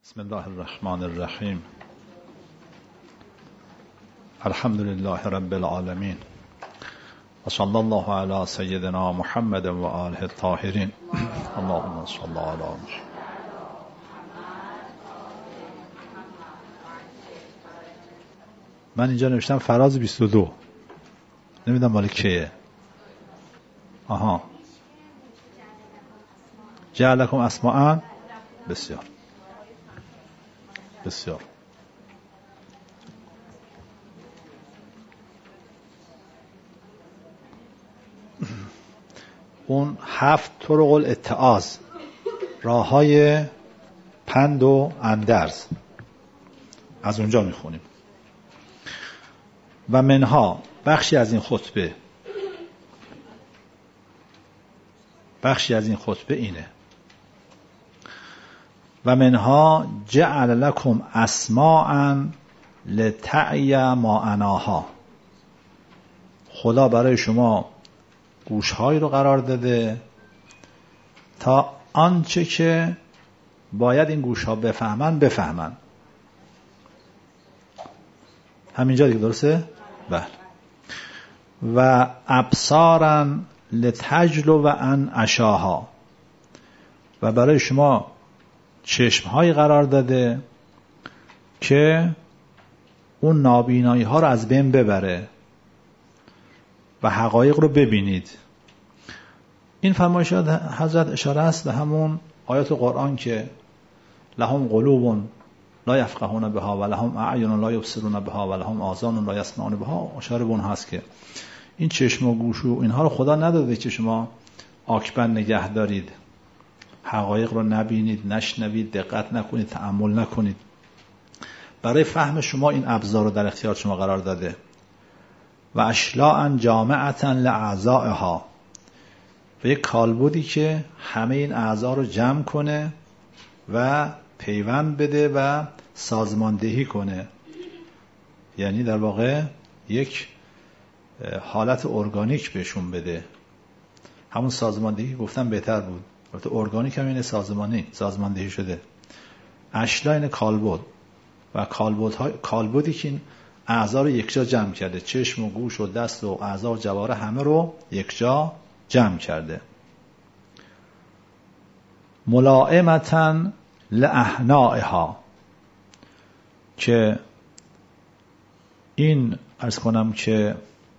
بسم الله الرحمن الرحیم. الحمد لله رب العالمین و صلی الله علی سیدنا محمد و آله الطاهرین. اللهم صل علی محمد. من اینجا نوشتم فراز 22. نمیدونم مال کیه. آها، جعلکم اسماء. بسیار بسیار. اون 7 طرق الاتعاظ، راههای پند و اندرز، از اونجا میخونیم. و منها، بخشی از این خطبه اینه: و منها جعل لکم اسماء لتعی معناها. خدا برای شما گوشهایی رو قرار داده تا آنچه که باید این گوشها بفهمن. همینجا دیگه درسته؟ بله. و ابصارا لتجلو و عن عشاها. و برای شما چشمهایی قرار داده که اون نابینایی ها رو از بین ببره و حقایق رو ببینید. این فرمایشات حضرت اشاره است به همون آیات قرآن که لهم قلوب لا یفقهون بها و لهم اعین لا یبصرون بها و لهم آذان لا یسمعون بها. اشاره به اون هست که این چشم و گوش و اینها رو خدا نداده که شما آکبند نگه دارید، حقایق رو نبینید، نشنوید، دقت نکنید، تأمل نکنید. برای فهم شما این ابزار رو در اختیار شما قرار داده. و اشلاء جامعة لاعضائها، و یک کالبدی که همه این اعضا رو جمع کنه و پیوند بده و سازماندهی کنه. یعنی در واقع یک حالت ارگانیک بهشون بده. همون سازماندهی گفتم بهتر بود، البته ارگانیک هم اینه سازماندهی شده. اشلا این کالبد و کالبدی که این اعضا رو یک جا جمع کرده، چشم و گوش و دست و اعضا و جوارح همه رو یک جا جمع کرده. ملائمةً لاحنائها، که این عرض کنم که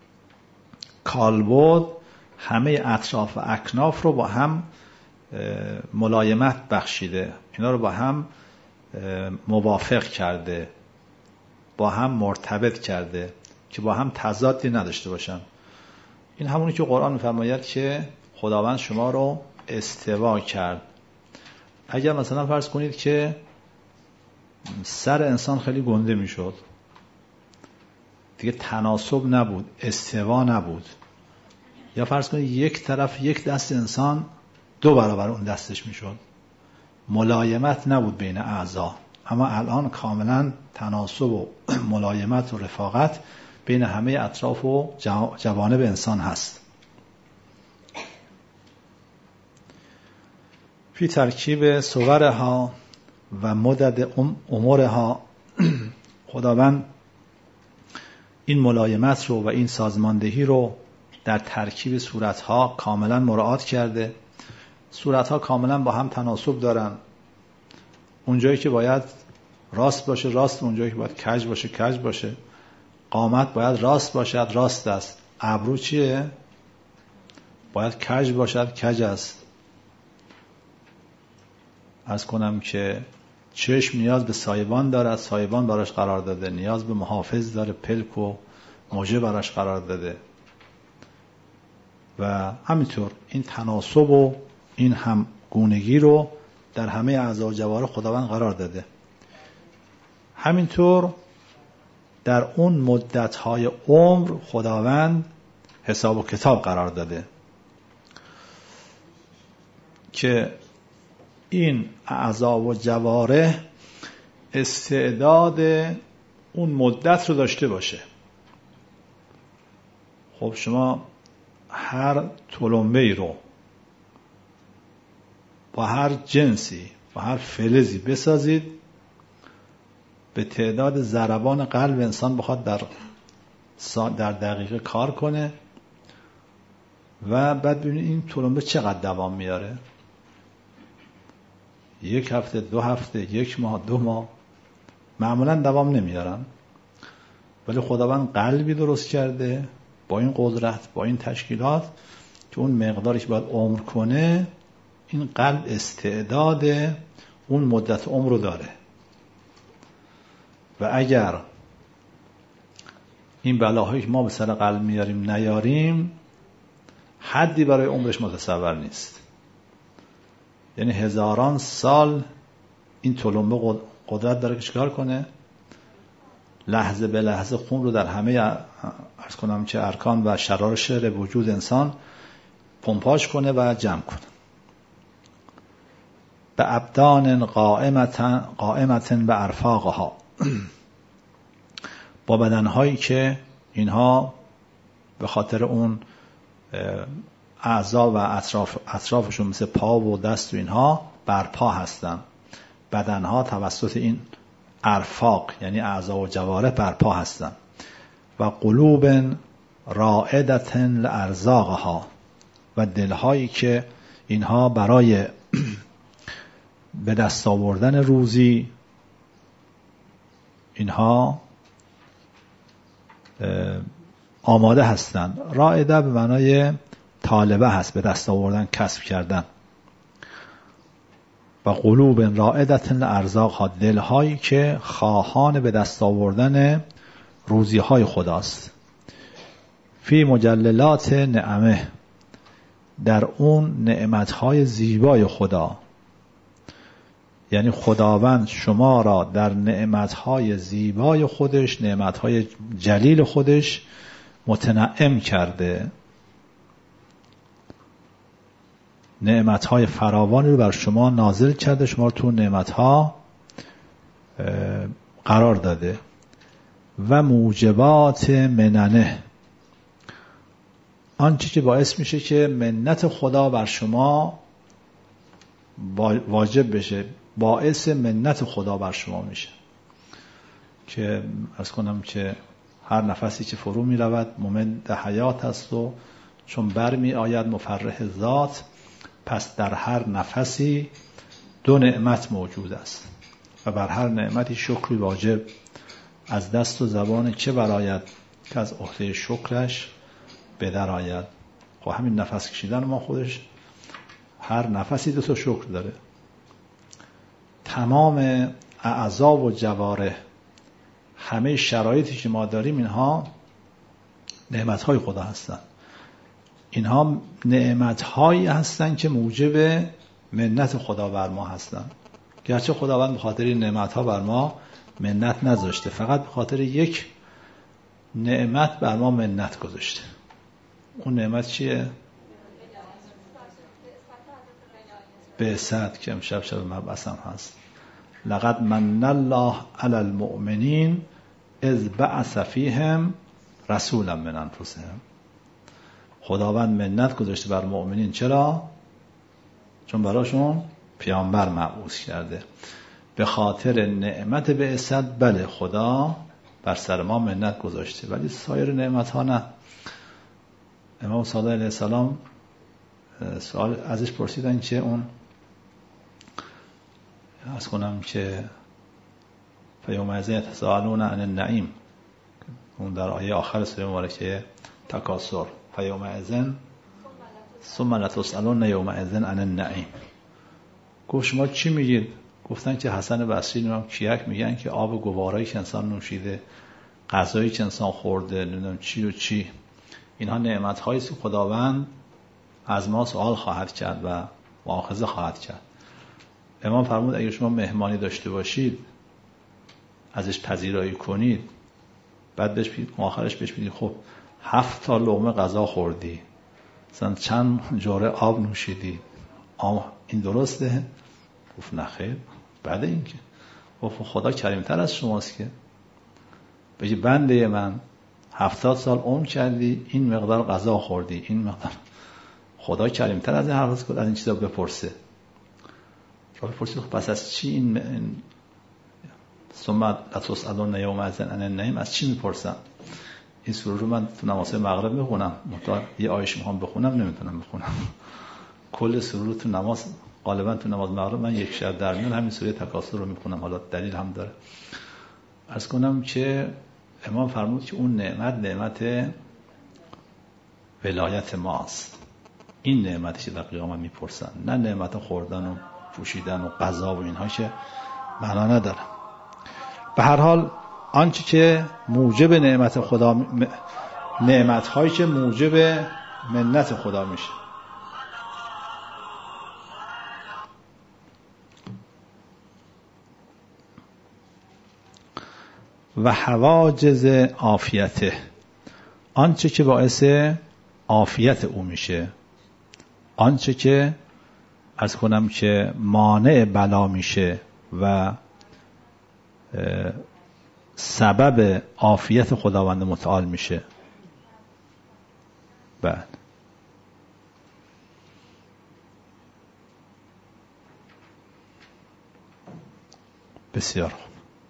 کالبد همه اطراف و اکناف رو با هم ملایمت بخشیده، اینا رو با هم موافق کرده، با هم مرتبط کرده که با هم تضادی نداشته باشن. این همونی که قرآن می‌فرماید که خداوند شما رو استوا کرد. اگر مثلا فرض کنید که سر انسان خیلی گنده میشد، دیگه تناسب نبود، استوا نبود. یا فرض کنید یک طرف، یک دست انسان 2 برابر اون دستش میشد، ملایمت نبود بین اعضا. اما الان کاملا تناسب و ملایمت و رفاقت بین همه اطراف و جوانب انسان هست. فی ترکیب صورها و مدد امورها، خداوند این ملایمت رو و این سازماندهی رو در ترکیب صورتها کاملا مراعات کرده. صورتها کاملا با هم تناسب دارن. اونجایی که باید راست باشه راست، اونجایی که باید کج باشه کج باشه. قامت باید راست باشد راست است. ابرو چیه؟ باید کج باشد کج است. عرض کنم که چشم نیاز به سایبان دارد، سایبان براش قرار داده. نیاز به محافظ داره، پلک و موجه براش قرار داده. و همینطور این تناسب و این هم گونگی رو در همه اعضا و جوارح خداوند قرار داده. همینطور در اون مدت‌های عمر خداوند حساب و کتاب قرار داده که این اعضا و جوارح استعداد اون مدت رو داشته باشه. خب شما هر تلمبه‌ای رو با هر جنسی و هر فلزی بسازید، به تعداد ضربان قلب انسان بخواد در دقیقه کار کنه و بعد ببینید این تلمبه چقدر دوام میاره. 1 هفته، 2 هفته، 1 ماه، 2 ماه معمولا دوام نمیارن، ولی خداوند قلبی درست کرده با این قدرت، با این تشکیلات که اون مقداری که باید عمر کنه این قلب استعداد اون مدت عمر رو داره و اگر این بلاهایی که ما به سر قلب میاریم نیاریم حدی برای عمرش متصور نیست. یعنی هزاران سال این تلمبه قدرت داره که چیکار کنه؟ لحظه به لحظه خون رو در همه عرض کنم چه ارکان و شرارش وجود انسان پمپاژ کنه و جمع کنه. به ابدان قائمتن به ارفاقها با بدنهایی که اینها به خاطر اون اعضا و اطرافشون مثل پا و دست و اینها برپا هستن. بدنها توسط این ارفاق یعنی اعضا و جوارح برپا هستن. و قلوب رائدتن لارزاقها و دلهایی که اینها برای به دست آوردن روزی اینها آماده هستند. رائده به معنای طالبه هست، به دست آوردن، کسب کردن. و قلوب رائدة لارزاقها دلهایی که خواهان به دست آوردن روزی های خداست. فی مجللات نعمه در اون نعمتهای زیبای خدا، یعنی خداوند شما را در نعمتهای زیبای خودش، نعمتهای جلیل خودش متنعم کرده، نعمتهای فراوانی رو بر شما نازل کرده، شما رو تو نعمتها قرار داده. و موجبات مننه آنچه که باعث میشه که منت خدا بر شما واجب بشه، باعث منت خدا بر شما میشه که از کنم که هر نفسی که فرو می رود مومنت حیات است و چون بر می آید مفرح ذات، پس در هر نفسی 2 نعمت موجود است و بر هر نعمتی شکری واجب از دست و زبان که براید که از عهده شکرش بدر آید. خب همین نفس کشیدن ما خودش هر نفسی 2 تا شکر داره. تمام اعضا و جوارح، همه شرایطی که ما داریم اینها نعمتهای خدا هستن. اینها نعمتهایی هستن که موجب منت خدا بر ما هستن. گرچه خداوند به خاطر این نعمتها بر ما منت نذاشته، فقط به خاطر یک نعمت بر ما منت گذاشته. اون نعمت چیه؟ بعثت که امشب شب مبعثم هست. لقد من الله علی المؤمنین اذ بعث فیهم رسولا من انفسهم. خداوند منت گذاشته بر مؤمنین. چرا؟ چون براشون پیامبر مبعوث کرده. به خاطر نعمت بعثت بله خدا بر سر ما منت گذاشته، ولی سایر نعمت ها نه. امام صادق علیه السلام سوال ازش پرسیدن که اون از کنم که فیومئذ یتساءلون عن النعیم، اون در آیه آخر سوره مبارکه تکاثر، فیومئذ ثم لتسألون یومئذ عن النعیم. گفت شما چی میگید؟ گفتن که حسن بصری نمیدونم کیک میگن که آب گوارایی که انسان نوشیده، غذایی که انسان خورده، نمیدونم چی و چی، اینها نعمت‌هایی است که خداوند از ما سوال خواهد کرد و مؤاخذه خواهد کرد. امام فرمود اگر شما مهمانی داشته باشید ازش پذیرایی کنید، بعد بهش آخرش بهش بگید خب 7 تا لقمه غذا خوردی، مثلا چند جرعه آب نوشیدی، این درسته؟ گفت نه خیر. بعد این که گفت خدا کریمتر از شماست که بگی بنده من 70 سال عمر کردی، این مقدار غذا خوردی، این مقدار. خدا کریمتر از این حرف کنه، از این چیزا بپرسه. راه پرسید پس از چی این ثم لتسألن یومئذ عن النعیم، از چی میپرسن؟ این سوره رو من تو نماز مغرب میخونم، مثلا یه آیه میخوام بخونم نمیتونم بخونم. کل سوره رو تو نماز، غالبا تو نماز مغرب من یک شب در میان همین سوره تکاثر رو میخونم. حالا دلیل هم داره. عرض کنم که امام فرمود که اون نعمت ولایت ماست. این نعمتی که در قیامت میپرسن، نه نعمت خوردن و پوشیدن و غذا و اینها که معنا نداره. به هر حال آنچه که موجب نعمت خدا، نعمت‌هایی که موجب منت خدا میشه. و حواجز عافیته، آنچه که باعث عافیت او میشه، آنچه که عرض کنم که مانع بلا میشه و سبب عافیت خداوند متعال میشه. بعد بسیار خوب.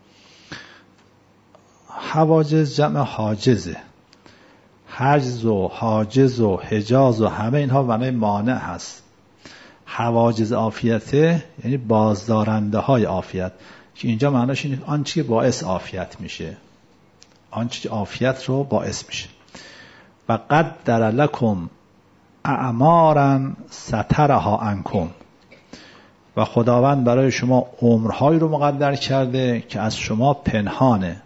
حواجز جمع حاجزه. حجز و حاجز و حجاز و همه اینها معنی مانع هست. حواجز عافیته یعنی بازدارنده های عافیت، که اینجا معناش اینه آنچه که باعث عافیت میشه، آنچه که عافیت رو باعث میشه. و قدر لکم اعمارا سترها عنکم، و خداوند برای شما عمرهایی رو مقدر کرده که از شما پنهانه.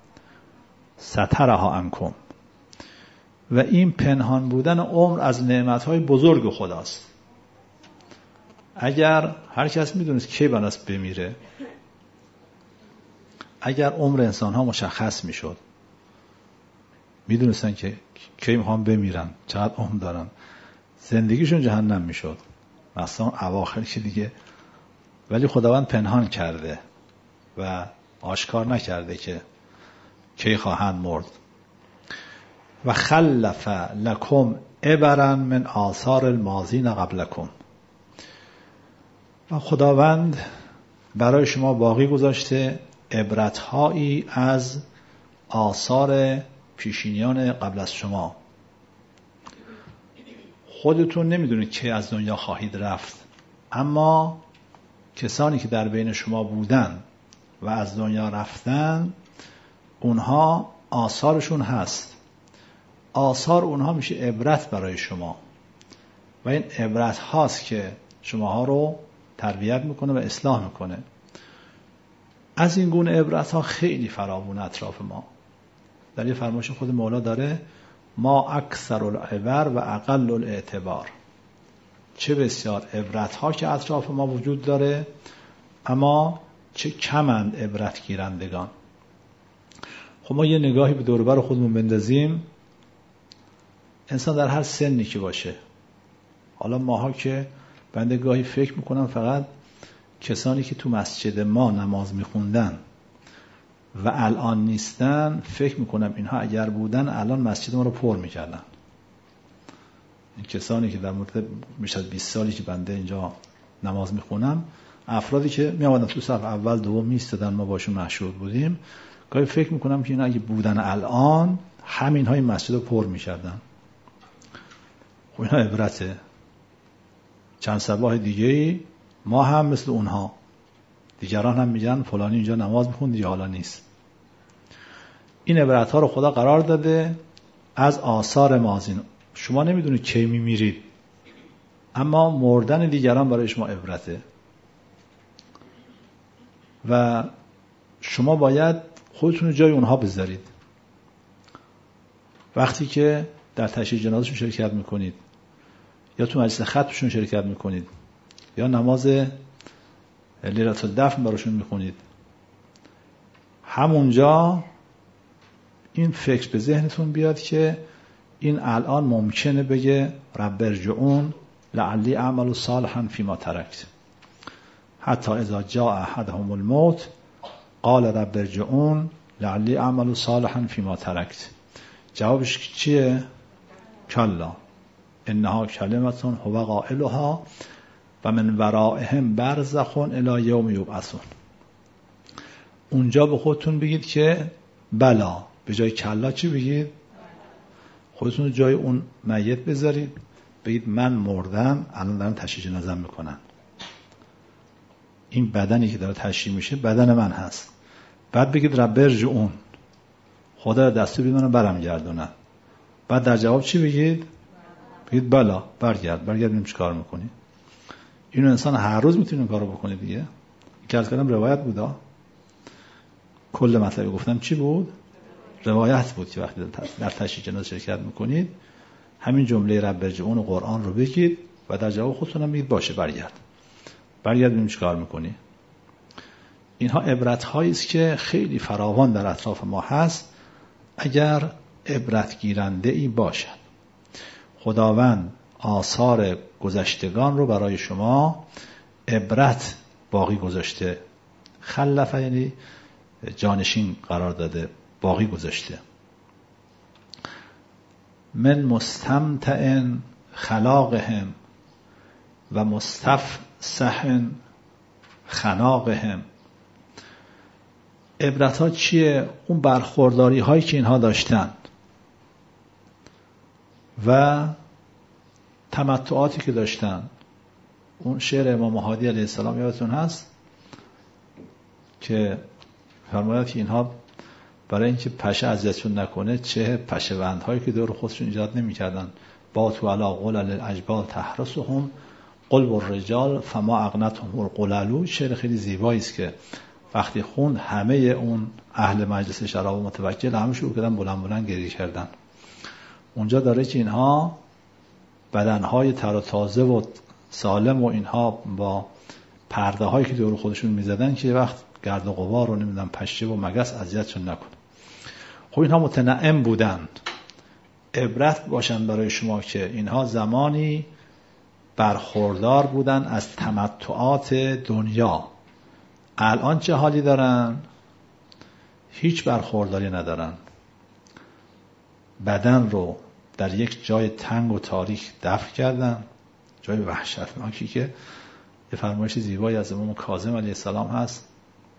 سترها عنکم، و این پنهان بودن عمر از نعمتهای بزرگ خداست. اگر هر کس میدونست کی بناست بمیره، اگر عمر انسان ها مشخص میشد، میدونستن که کی میخوان بمیرن، چقدر عمر دارن، زندگیشون جهنم میشد، مثلا اواخر که دیگه. ولی خداوند پنهان کرده و آشکار نکرده که کی خواهند مرد. و خلف لکم عبرا من آثار الماضین قبلکم، و خداوند برای شما باقی گذاشته عبرت‌هایی از آثار پیشینیان قبل از شما. خودتون نمیدونید که از دنیا خواهید رفت، اما کسانی که در بین شما بودن و از دنیا رفتن، اونها آثارشون هست. آثار اونها میشه عبرت برای شما، و این عبرت هاست که شماها رو تربیت میکنه و اصلاح میکنه. از این گونه عبرت ها خیلی فراوان اطراف ما. در یه فرمایش خود مولا داره: ما اکثر العبر و اقل الاعتبار. چه بسیار عبرت ها که اطراف ما وجود داره، اما چه کمند عبرت گیرندگان. خب ما یه نگاهی به دور و بر خودمون بندازیم. انسان در هر سنی که باشه، حالا ماها که بنده گاهی فکر میکنم فقط کسانی که تو مسجد ما نماز میخوندن و الان نیستن، فکر میکنم اینها اگر بودن الان مسجد ما رو پر میکردن. این کسانی که در مورد بیش از 20 سالی که بنده اینجا نماز میخونم، افرادی که میامدن تو صف اول دوم میستدن، ما باشون مشهود بودیم، گاهی فکر میکنم که اینا اگه بودن الان همین های مسجد رو پر میکردن. خب اینا عبرته. چند صباح دیگه ما هم مثل اونها، دیگران هم میگن فلانی اینجا نماز میخوند دیگه حالا نیست. این عبرت ها رو خدا قرار داده از آثار ماضین. شما نمیدونید کی میمیرید، اما مردن دیگران برای شما عبرته و شما باید خودتون رو جای اونها بذارید. وقتی که در تشییع جنازهشون شرکت میکنید، یا تو مجلس ختمشون شرکت میکنید، یا نماز لیلة الدفن براشون میخونید، همونجا این فکر به ذهنتون بیاد که این الان ممکنه بگه رب ارجعون لعلی اعمل صالحا فیما ترکت، حتی اذا جاء احدهم الموت قال رب ارجعون لعلی اعمل صالحا فیما ترکت. جوابش چیه؟ کلا انها کلمتون هو قائلها و من ورائهم برزخون الی یوم یبعثون. اونجا به خودتون بگید که بلا، به جای کلا چی بگید؟ خودتون رو جای اون میت بذارید، بگید من مردم، الان دارم تشییع جنازه میکنن، این بدنی که داره تشییع میشه بدن من هست. بعد بگید رب ارجعون، خدا دستور بدونه برم گردونن. بعد در جواب چی بگید؟ بگید بلا، برگرد ببینیم چی کار میکنی. اینو انسان هر روز میتونه این کارو بکنه دیگه. که از کلام روایت بودا، کل مطلبی گفتم چی بود؟ روایت بود که وقتی در تشییع جنازه شرکت میکنید همین جمله رب ارجعون قرآن رو بگید و در جواب خودتون هم بگید باشه برگرد ببینیم چی کار میکنی. اینها عبرت هایی است که خیلی فراوان در اطراف ما هست اگر عبرت گیرنده ای باشد. خداوند آثار گذشتگان رو برای شما عبرت باقی گذاشته. خلف یعنی جانشین قرار داده، باقی گذاشته. من مستمتع خلاقهم و مستفسح خناقهم. عبرت ها چیه؟ اون برخورداری هایی که اینها داشتند و تمتعاتی که داشتند. اون شعر امام هادی علیه السلام یادتون هست که فرماید که اینها برای اینکه پشه اذیتشون نکنه چه پشه‌بندهایی که دور خودشون ایجاد نمی‌کردن. با تو علا قلل الاجبال تحرسهم قلب الرجال فما اغنتهم القلل. شعر خیلی زیبایی است که وقتی خوند همه اون اهل مجلس شراب متوکل همه شروع کردن بلند بلند گریه کردن. اونجا داره که اینها بدنهای تر و تازه و سالم و اینها با پرده هایی که دور خودشون میزدن که وقت گرد و غبار رو نمیدونم پشه و مگس اذیتشون نکنه. خب اینها متنعم بودند. عبرت باشن برای شما که اینها زمانی برخوردار بودن از تمتعات دنیا. الان چه حالی دارن؟ هیچ برخورداری ندارن. بدن رو در یک جای تنگ و تاریک دفن کردن، جای وحشتناکی که یه فرمایش زیبایی از امام کاظم علیه السلام هست.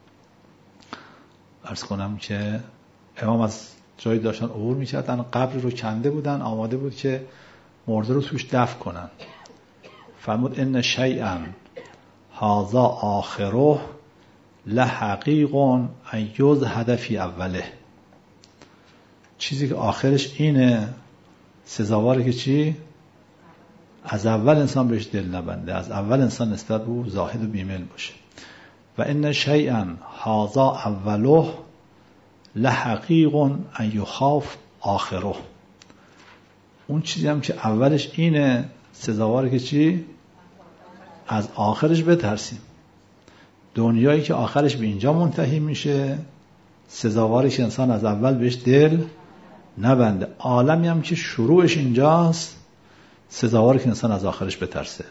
عرض کنم که امام از جایی داشتن عبور می‌کردن، قبر رو کنده بودن، آماده بود که مرده رو توش دفن کنن. فرمود ان شیئا هذا آخره لحقیق ان یزهد فی اوله. چیزی که آخرش اینه سزاواره که چی؟ از اول انسان بهش دل نبنده، از اول انسان نسبت به او زاهد و بیمل باشه. و ان شیئا هذا اوله لحقیق ان یخاف آخره. اون چیزی هم که اولش اینه سزاواره که چی؟ از آخرش بترسیم. دنیایی که آخرش به اینجا منتهی میشه سزاواره که انسان از اول بهش دل نبنده. عالمی هم که شروعش اینجاست سزاواره که انسان از آخرش بترسه.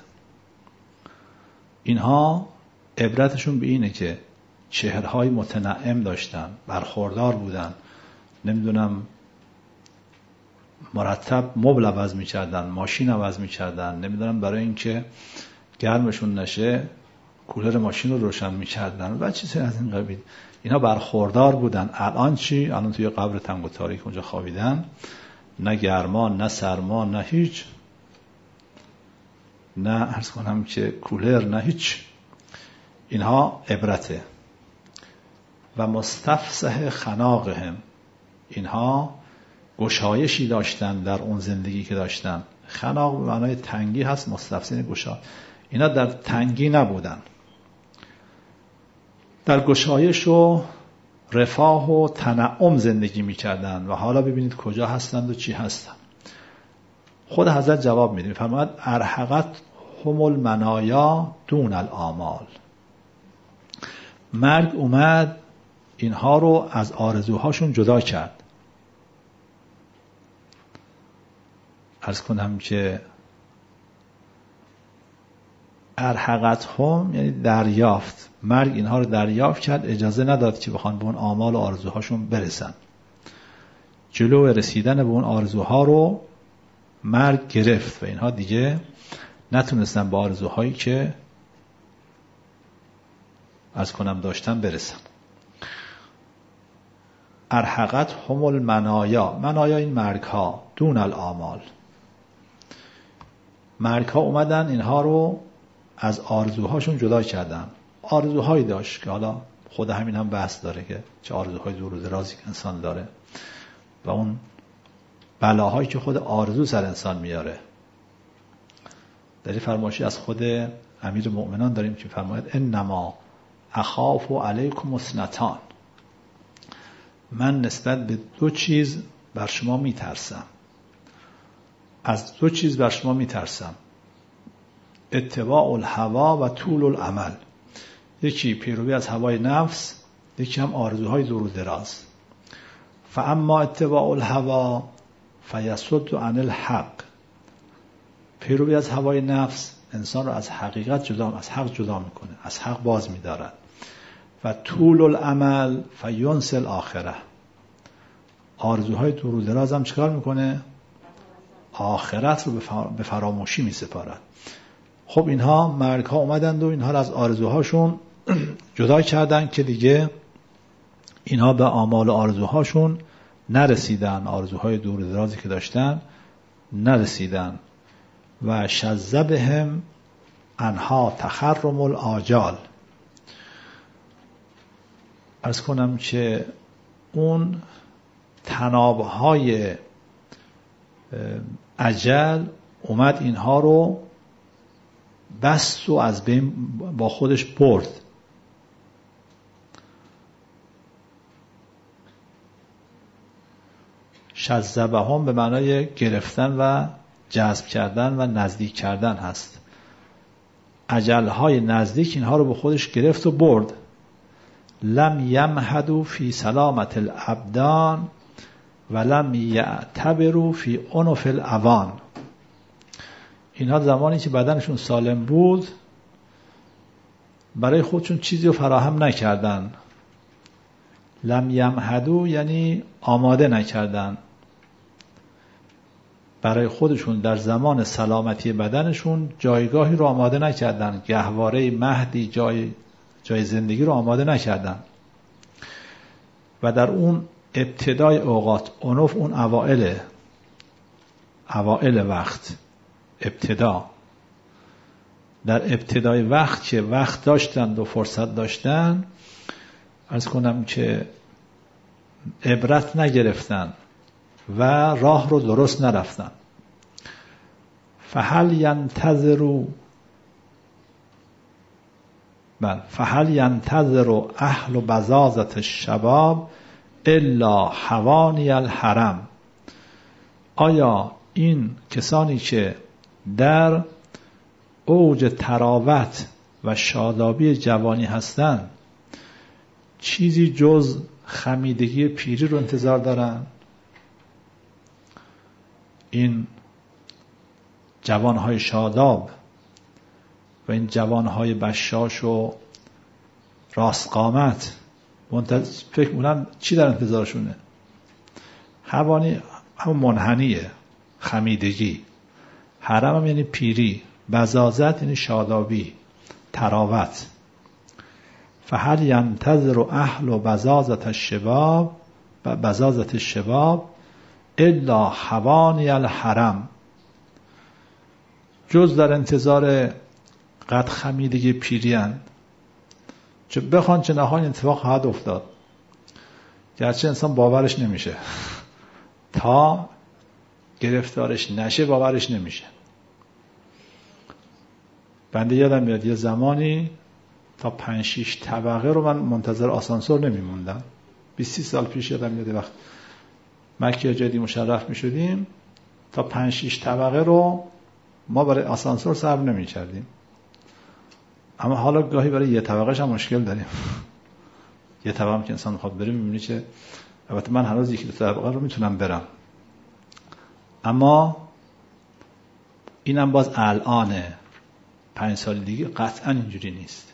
اینها عبرتشون به اینه که چهرهای متنعم داشتن، برخوردار بودن، نمیدونم مرتب مبل عوض میکردن، ماشین عوض میکردن، نمیدونم برای اینکه گرمشون نشه کولر ماشین رو روشن میکردن و چیزی از این قبیل. اینا برخوردار بودن. الان چی؟ الان توی قبر تنگ و تاریک اونجا خوابیدن، نه گرما نه سرما نه هیچ، نه عرض کنم که کولر نه هیچ. اینها عبرته. و مستفسح خناقهم، اینها گشایشی داشتن در اون زندگی که داشتن. خناق به معنای تنگی هست، مستفسح گشا. اینا در تنگی نبودن، در گشایش و رفاه و تنعم زندگی میکردن. و حالا ببینید کجا هستند و چی هستند. خود حضرت جواب میده، میفرماید ارحقت هم المنایا دون الآمال. مرگ اومد اینها رو از آرزوهاشون جدا کرد. عرض کنم که ارحقت هم یعنی دریافت. مرگ اینها رو دریافت کرد، اجازه نداد که بخوان به اون آمال و آرزوهاشون برسن. جلو رسیدن به اون آرزوها رو مرگ گرفت و اینها دیگه نتونستن به آرزوهایی که عرض کنم داشتن برسن. ارحقت هم المنایا، منایا این مرگ ها، دون الاعمال. مرگ ها اومدن اینها رو از آرزوهاشون جدا کردن. آرزوهایی داشت که حالا خود همین هم بحث داره که چه آرزوهای دور و درازی که انسان داره و اون بلاهایی که خود آرزو سر انسان میاره. در این فرمایشی از خود امیر مؤمنان داریم که فرماید انما اخاف علیکم اثنتان، من نسبت به دو چیز بر شما میترسم، از دو چیز بر شما میترسم، اتباع الهوا و طول الامل. یکی پیروی از هوای نفس، یکی هم آرزوهای دور و دراز. فاما اتباع الهوا فیصد عن الحق، پیروی از هوای نفس انسان رو از حقیقت جدا، از حق جدا میکنه، از حق باز میدارد. و طول الامل فینسی الاخره، آرزوهای دور و دراز هم چیکار میکنه؟ آخرت رو به فراموشی میسپارد. خب اینها مرگ ها اومدند و اینها رو از آرزوهاشون جدا کردن که دیگه اینها به آمال آرزوهاشون نرسیدن، آرزوهای دور و درازی که داشتن نرسیدن. و شذبهم انها تخرم الآجال، عرض کنم که اون تنابهای اجل اومد اینها رو بست و از بین با خودش برد. شذبهم به معنای گرفتن و جذب کردن و نزدیک کردن هست. اجلهای نزدیک اینها رو به خودش گرفت و برد. لم یمهدوا فی سلامت الابدان و لم یعتبروا فی عنف الاوان. اینها زمانی که بدنشون سالم بود برای خودشون چیزی رو فراهم نکردن. لم یمهدوا یعنی آماده نکردن برای خودشون، در زمان سلامتی بدنشون جایگاهی رو آماده نکردن، گهواره مهدی جای زندگی رو آماده نکردن. و در اون ابتدای اوقات، عنف اون اوائل وقت، ابتدا، در ابتدای وقت که وقت داشتند و فرصت داشتن، عرض کنم که عبرت نگرفتن و راه رو درست نرفتن. فهل ینتظر اهل بزازة الشباب الا حوانی الحرم. آیا این کسانی که در اوج تراوت و شادابی جوانی هستند چیزی جز خمیدگی پیری رو انتظار دارن؟ این جوانهای شاداب و این جوانهای بشاش و راستقامت فکر می‌کنن چی در انتظارشونه؟ حوانی هم منحنیه، خمیدگی. حرم هم یعنی پیری، بزازت یعنی شادابی، تراوت. فهل ینتظر اهل بزازة الشباب الا حوانی الحرم. جز در انتظار قد خمیدگی پیریان، چه بخوان چه نخوان اتفاق خواهد افتاد، گرچه انسان باورش نمیشه، تا گرفتارش نشه باورش نمیشه. بنده یادم میاد یه زمانی تا 5-6 طبقه رو من منتظر آسانسور نمیموندم. 20-30 سال پیش یادم میاد وقت مکه جدی مشرف میشدیم تا 5-6 طبقه رو ما برای آسانسور صبر نمی‌کردیم. اما حالا گاهی برای یه طبقهش هم مشکل داریم. یه طبقه هم که انسان میخواد بره میبینی که البته من هنوز 1-2 طبقه رو میتونم برم، اما اینم باز الانه. 5 سال دیگه قطعا اینجوری نیست.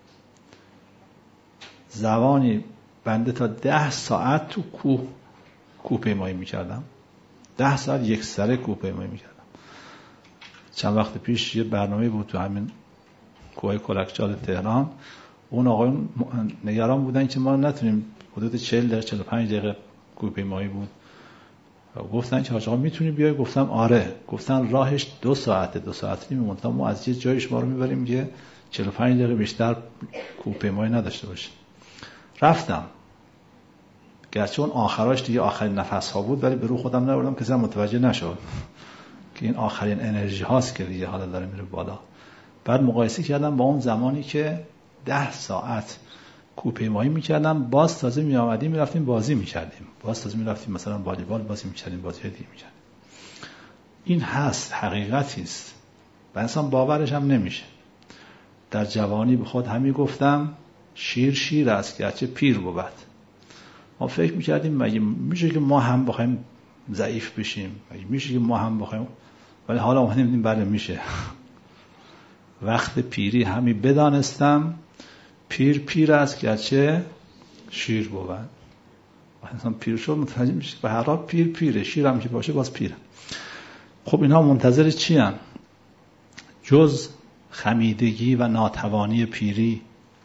زمانی بنده تا 10 ساعت تو کوه پیمایی میکردم. 10 ساعت یک سره کوه پیمایی میکردم. چند وقت پیش یه برنامه بود تو همین کوه کلکچال تهران. اون آقایون نگران بودن که ما نتونیم حدود 40 دقیقه 45 دقیقه کوهپیمایی بود. گفتن که حاج آقا میتونی بیای؟ گفتم آره. گفتن راهش 2 ساعته، 2 ساعت نیم، منتها ما از یه جایی شما رو میبریم که 45 دقیقه بیشتر کوهپیمایی نداشته باشه. رفتم، گرچه اون آخراش دیگه آخرین نفس ها بود، ولی به رو خودم نبردم کسی هم متوجه نشد که این آخرین انرژی هاست که دیگه حالا داره میره بالا. بعد مقایسه کردم با اون زمانی که 10 ساعت کوهپیمایی میکردم، باز تازه میآمدیم میرفتیم بازی میکردیم، باز تازه میرفتیم مثلا والیبال بازی میکردیم، بازی دیگه میکردیم. این هست، حقیقتی است و انسان باورش هم نمیشه. در جوانی به خود همی گفتم شیر شیر است گرچه پیر بود. ما فکر میکردیم مگه میشه که ما هم بخوایم ضعیف بشیم، مگه میشه که ما هم بخوایم، ولی حالا اومدیم دیدیم بله میشه. وقت پیری همی بدانستم پیر پیر است گرچه شیر بود. انسان پیر شد متوجه میشه به هر حال پیر پیره، شیر هم که باشه باز پیره. خب اینها منتظر چی هن؟ جز خمیدگی و ناتوانی پیری.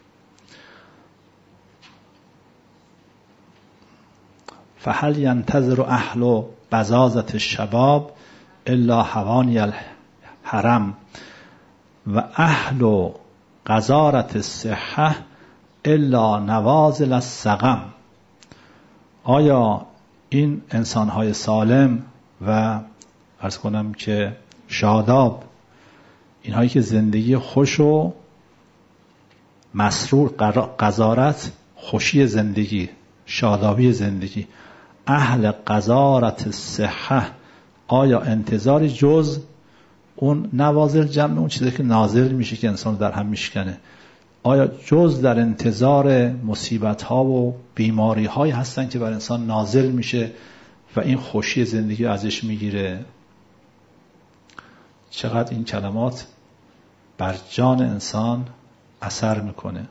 فهل ینتظر اهل بزازة الشباب الا حوانی الحرم و اهل قذارة الصحة الا نوازل السقم. آیا این انسانهای سالم و عرض کنم که شاداب، اینهایی که زندگی خوش و مسرور، قذارت خوشی زندگی، شادابی زندگی، اهل قذارت الصحه، آیا انتظاری جز اون نوازل جمع اون چیزی که نازل میشه که انسان در هم میشکنه، آیا جز در انتظار مصیبت ها و بیماری های هستن که بر انسان نازل میشه و این خوشی زندگی ازش میگیره؟ چقدر این کلمات بر جان انسان اثر میکنه.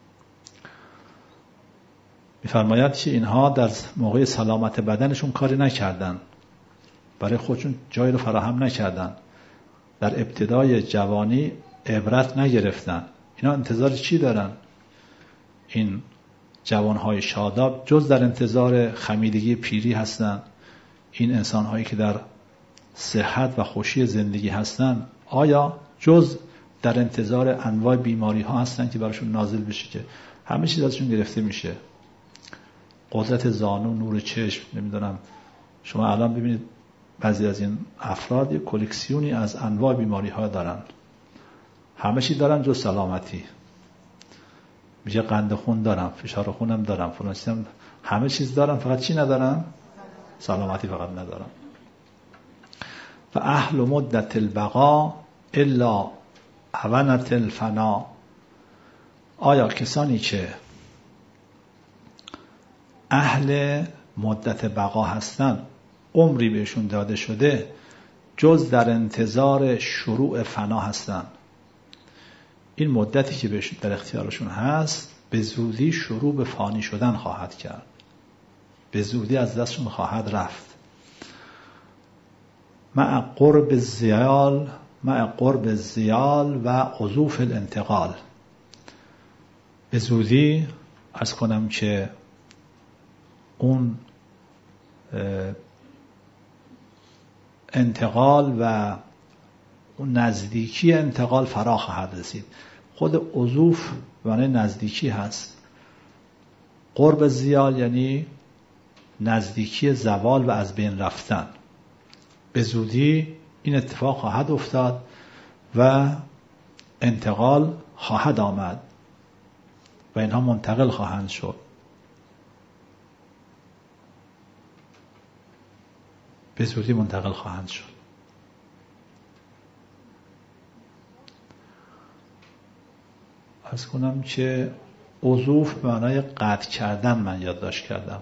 میفرماید که اینها در موقع سلامت بدنشون کاری نکردن، برای خودشون جایی رو فراهم نکردن، در ابتدای جوانی عبرت نگرفتن. اینا انتظار چی دارن؟ این جوانهای شاداب جز در انتظار خمیدگی پیری هستن. این انسانهایی که در صحت و خوشی زندگی هستن آیا جز در انتظار انواع بیماری ها هستن که براشون نازل بشه که همه چیز ازشون گرفته میشه؟ قدرت زانو، نور چشم، نمیدونم. شما الان ببینید بعضی از این افراد یک کلکسیونی از انواع بیماری ها دارن، همه چی دارن جز سلامتی. میگه قند خون دارم، فشار خونم دارم، فلان چیزم، همه چیز دارن، فقط چی ندارن؟ سلامتی فقط ندارن. و اهل مدت البقا الا عونت الفنا. آیا کسانی که اهل مدت بقا هستن، عمری بهشون داده شده، جز در انتظار شروع فنا هستن؟ این مدتی که بهشون در اختیارشون هست به زودی شروع به فانی شدن خواهد کرد، به زودی از دستشون خواهد رفت. مع قرب الزیال و عزوف الانتقال. به زودی عرض کنم که اون انتقال و اون نزدیکی انتقال فرا خواهد رسید. خود عزوف معنی نزدیکی هست. قرب زیال یعنی نزدیکی زوال و از بین رفتن. به زودی این اتفاق خواهد افتاد و انتقال خواهد آمد و اینها منتقل خواهند شد. به زودی منتقل خواهند شد. عرض کنم که عزوف به معنای قطع کردن من یادداشت کردم.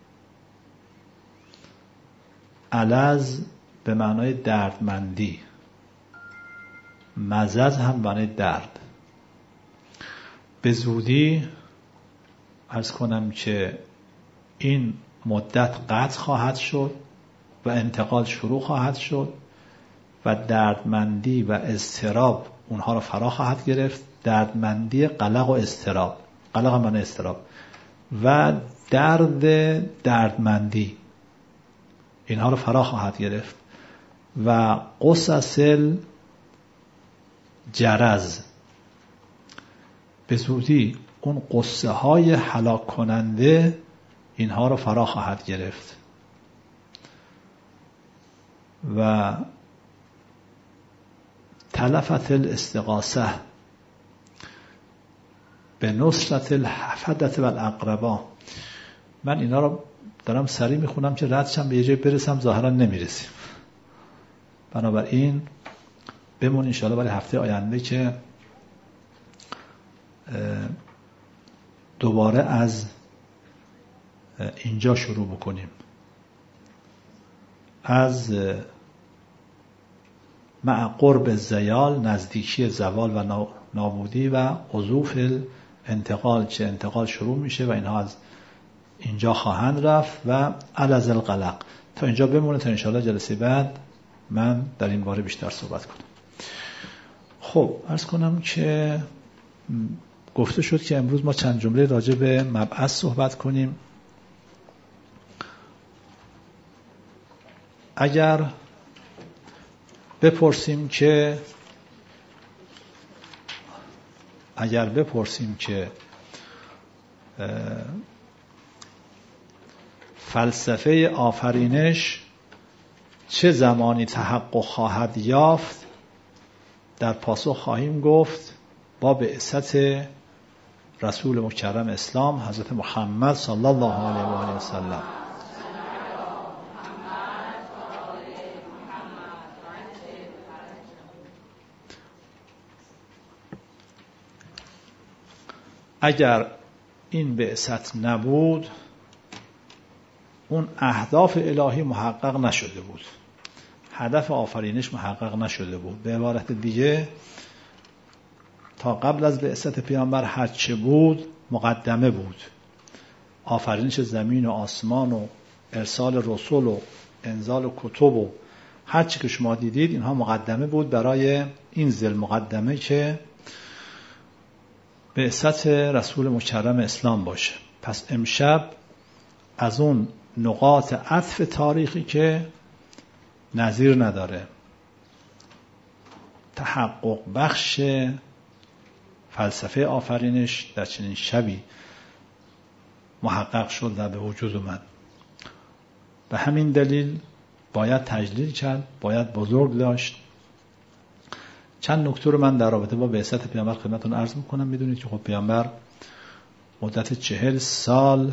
الز به معنای دردمندی، مزز هم به معنای درد. به زودی عرض کنم که این مدت قطع خواهد شد و انتقال شروع خواهد شد و دردمندی و اضطراب اونها رو فرا خواهد گرفت. دردمندی، قلق و اضطراب. قلق هم معنی اضطراب. و دردمندی اینها رو فرا خواهد گرفت و قصص جرز، به زودی اون قصه های هلاک کننده اینها رو فرا خواهد گرفت و تلفت الاستغاثه به نصرت الحفدة و الاقربا. من اینا رو دارم سریع میخونم که ردشم به یه جای برسم، ظاهرا نمیرسیم. بنابراین بمون انشاءالله برای هفته آینده که دوباره از اینجا شروع بکنیم، از مع قرب الزیال، نزدیکی زوال و نابودی و عزوف الانتقال، چه انتقال شروع میشه و اینها از اینجا خواهند رفت و علز القلق. تا اینجا بمونه تا انشاءالله جلسه بعد من در این باره بیشتر صحبت کنم. خب عرض کنم که گفته شد که امروز ما چند جمله راجع به مبعث صحبت کنیم. اگر بپرسیم که فلسفه آفرینش چه زمانی تحقق خواهد یافت، در پاسخ خواهیم گفت با بعثت رسول مکرم اسلام حضرت محمد صلی الله علیه و آله و سلم. اگر این بعثت نبود اون اهداف الهی محقق نشده بود، هدف آفرینش محقق نشده بود. به عبارت دیگه تا قبل از بعثت پیامبر هر چه بود مقدمه بود. آفرینش زمین و آسمان و ارسال رسول و انزال کتب و هر چی که شما دیدید اینها مقدمه بود برای این ذل مقدمه که بعثت رسول مکرم اسلام باشه. پس امشب از اون نقاط عطف تاریخی که نظیر نداره، تحقق بخش فلسفه آفرینش در چنین شبی محقق شد و به وجود اومد. به همین دلیل باید تجلیل کرد، باید بزرگ داشت. چند نکته رو من در رابطه با بعثت پیامبر خدمتتون عرض میکنم. میدونید که خب پیامبر مدت 40 سال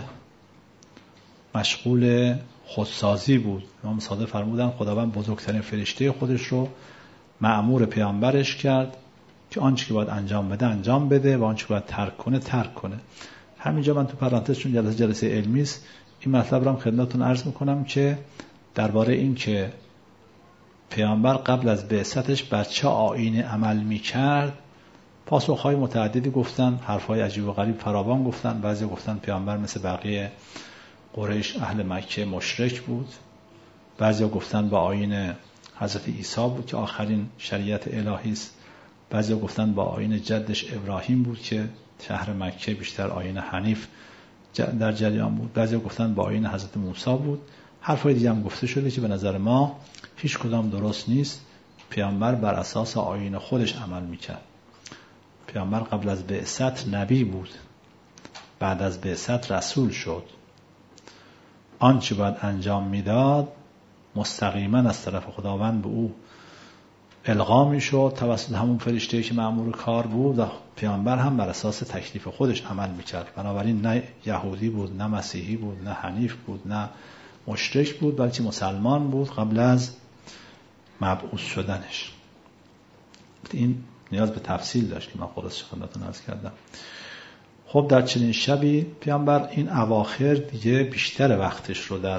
مشغول خودسازی بود. امام صادق فرمودن خداوند بزرگترین فرشته خودش رو مأمور پیامبرش کرد که آنچه که باید انجام بده انجام بده و آنچه که باید ترک کنه ترک کنه. همینجا من تو پرانتز چون جلسه علمی است این مطلب رو هم خدمتتون عرض میکنم که درباره این که پیامبر قبل از بعثتش بر چه آیین عمل میکرد پاسخهای متعددی گفتن، حرفهای عجیب و غریب فراوان گفتن. بعضی گفتن پیامبر مثل بقیه قریش اهل مکه مشرک بود، بعضی گفتن با آیین حضرت عیسی بود که آخرین شریعت الهی است، بعضی گفتن با آیین جدش ابراهیم بود که شهر مکه بیشتر آیین حنیف در جریان بود، بعضی گفتن با آیین حضرت موسی بود. حرفای دیگه هم گفته شده که به نظر ما هیچ کدام درست نیست. پیامبر بر اساس آیین خودش عمل میکرد. پیامبر قبل از بعثت نبی بود، بعد از بعثت رسول شد. آنچه باید انجام میداد مستقیما از طرف خداوند به او القا میشد توسط همون فرشته‌ای که مأمور کار بود و پیامبر هم بر اساس تکلیف خودش عمل میکرد. بنابراین نه یهودی بود، نه مسیحی بود، نه حنیف بود، نه مشرک بود، بلکه مسلمان بود قبل از مبعوث شدنش. این نیاز به تفصیل داشت که من خلاصش خدمتتون عرض کردم. خب در چنین شبی پیامبر این اواخر دیگه بیشتر وقتش رو در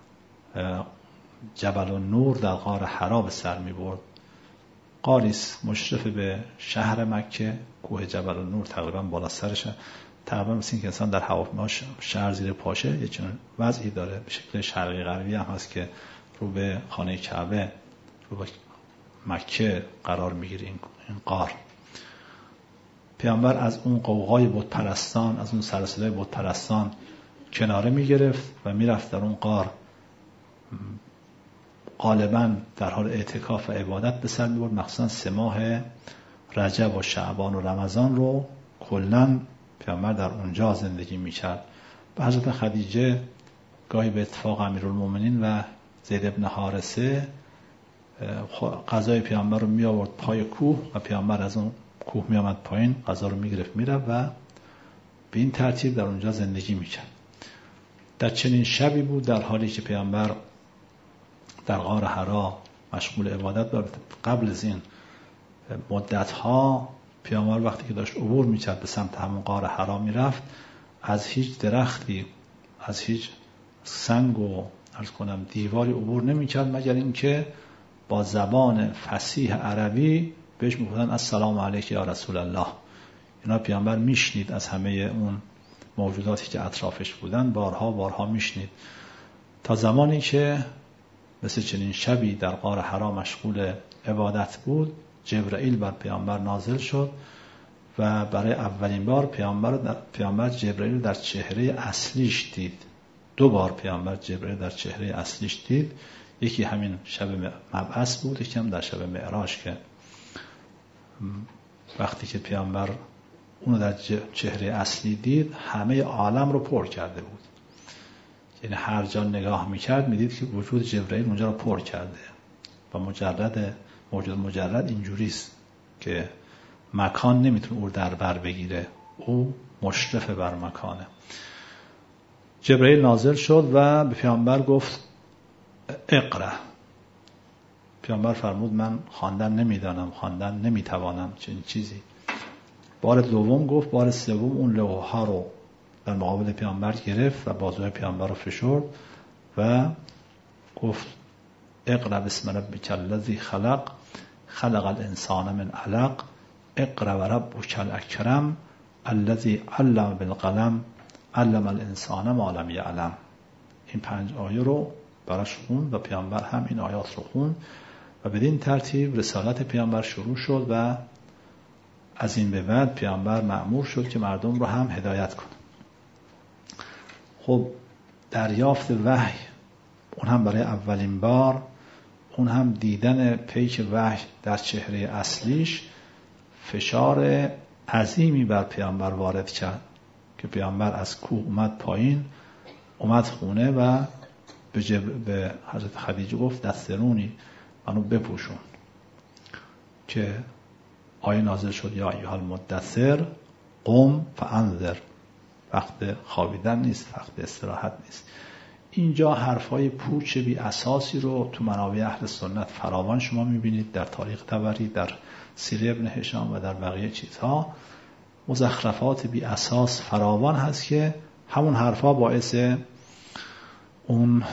جبل النور در غار حرا به سر می برد. غاریس مشرف به شهر مکه، کوه جبل النور تقریبا بالا سرش، تقریبا مثل این که انسان در هواپیماش شهر زیر پاشه یه چنین وضعی داره، به شکل شرقی غربی هم هست که رو به خانه کعبه، رو به مکه قرار میگیره این غار. پیامبر از اون قوقای بت پرستان، از اون سر و صدای بت پرستان کناره میگرفت و میرفت در اون غار، غالباً در حال اعتکاف و عبادت به سر میبرد. مخصوصاً 3 ماه رجب و شعبان و رمضان رو کلاً پیامبر در اونجا زندگی میکرد. به حضرت خدیجه گاهی به اتفاق امیرالمومنین و زید ابن حارثه غذای پیامبر رو می آورد پای کوه و پیامبر از اون کوه می آمد پایین، غذا رو می گرفت می رفت و به این ترتیب در اونجا زندگی می کرد. در چنین شبی بود در حالی که پیامبر در غار حرا مشغول عبادت بود. قبل از این مدتها پیامبر وقتی که داشت عبور می کرد به سمت همون غار حرا می رفت، از هیچ درختی، از هیچ سنگ و عرض کنم دیواری عبور نمی کرد مگر اینکه با زبان فصیح عربی بهش میگفتن السلام علیک یا رسول الله. اینا پیامبر میشنید از همه اون موجوداتی که اطرافش بودن، بارها میشنید، تا زمانی که مثل چنین شبی در غار حرا مشغول عبادت بود، جبرائیل بر پیامبر نازل شد و برای اولین بار پیامبر جبرائیل در چهره اصلیش دید. 2 بار پیامبر جبرائیل در چهره اصلیش دید، یکی همین شب مبعث بود، یکی هم در شب معراج که وقتی که پیامبر اونو در چهره اصلی دید همه عالم رو پر کرده بود. یعنی هر جا نگاه میکرد میدید که وجود جبرائیل اونجا رو پر کرده و موجود مجرد اینجوریست که مکان نمیتونه او در بر بگیره، او مشرف بر مکانه. جبرائیل نازل شد و به پیامبر گفت اقرأ. پیامبر فرمود من خواندن نمیدانم، خواندن نمیتوانم چنین چیزی. بار دوم گفت، بار سوم اون لوح ها رو در مقابل پیامبر گرفت و بازوی پیامبر رو فشرد و گفت اقرأ بسم ربک الذی خلق خلق الانسان من علق اقرأ وربک الاکرم الذی علم بالقلم علم الانسان ما لم یعلم. این 5 آیه رو براش خوند و پیامبر هم این آیات رو خوند و بدین ترتیب رسالت پیامبر شروع شد و از این به بعد پیامبر مأمور شد که مردم رو هم هدایت کنه. خب دریافت وحی، اون هم برای اولین بار، اون هم دیدن پیک وحی در چهره اصلیش، فشار عظیمی بر پیامبر وارد کرد که پیامبر از کوه اومد پایین، اومد خونه و به حضرت خدیجه گفت دسترونی منو بپوشون، که آیه نازل شد یا ایها المدثر قم فانذر. وقت خوابیدن نیست، وقت استراحت نیست. اینجا حرفای پوچ بی اساسی رو تو منابع اهل سنت فراوان شما میبینید، در تاریخ طبری، در سیره ابن هشام و در بقیه چیزها مزخرفات بی اساس فراوان هست که همون حرفا باعث اون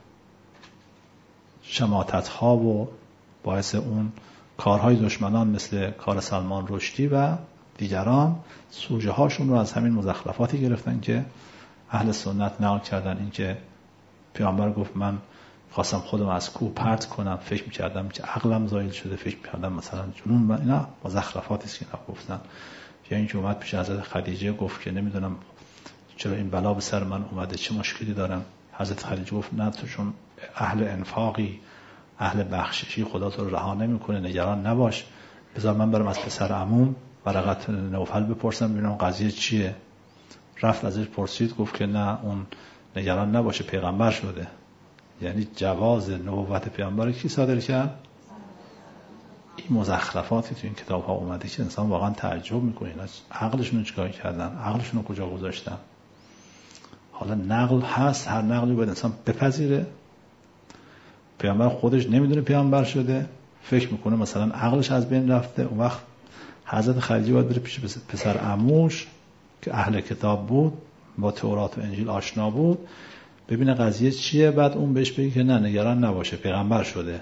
شماتت ها و باعث اون کارهای دشمنان مثل کار سلمان رشدی و دیگران سوژه هاشون رو از همین مزخرفاتی گرفتن که اهل سنت نقل کردن. این که پیامبر گفت من خواستم خودم از کوه پرت کنم، فکر می‌کردم که عقلم زایل شده، فکر می‌کردم مثلا جنون، و اینا مزخرفاتی است که اینا گفتن. یا اینکه اومد پیش حضرت خدیجه گفت که نمیدونم چرا این بلا به سر من اومده، چه مشکلی دارم. حضرت خدیجه گفت نه تو چون اهل انفاقی، اهل بخششی، خدا تو رو رها نمی‌کنه، نگران نباش، بذار من برم از پسر عموم ورقت نوفل بپرسم ببینم قضیه چیه. رفت ازش پرسید، گفت که نه اون نگران نباشه پیغمبر شده. یعنی جواز نبوت پیامبر کی صادر کرد؟ این مزخرفاتی تو این کتاب ها اومده که انسان واقعا تعجب میکنه اینا عقلشون رو چیکار کردن، عقلشون رو کجا گذاشتن. حالا نقل هست، هر نقلی باید انسان بپذیره. پیامبر خودش نمیدونه پیامبر شده، فکر میکنه مثلا عقلش از بین رفته. اون وقت حضرت خدیجه باید بره پیش پسر عموش که اهل کتاب بود، با تورات و انجیل آشنا بود، ببینه قضیه چیه، بعد اون بهش بگه که نه نگران نباشه پیغمبر شده.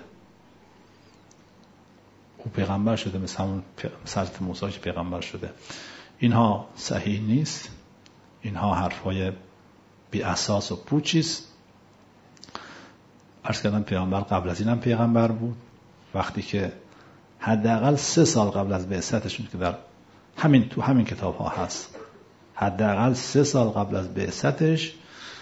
او پیغمبر شده، مثل همون حضرت موسی که پیغمبر شده. اینها صحیح نیست، اینها حرفای بی اساس و پوچیست. عرض کردم پیامبر قبل از اینم پیغمبر بود، وقتی که حداقل 3 سال قبل از بعثتشون که در همین کتاب ها هست، حداقل 3 سال قبل از بعثتش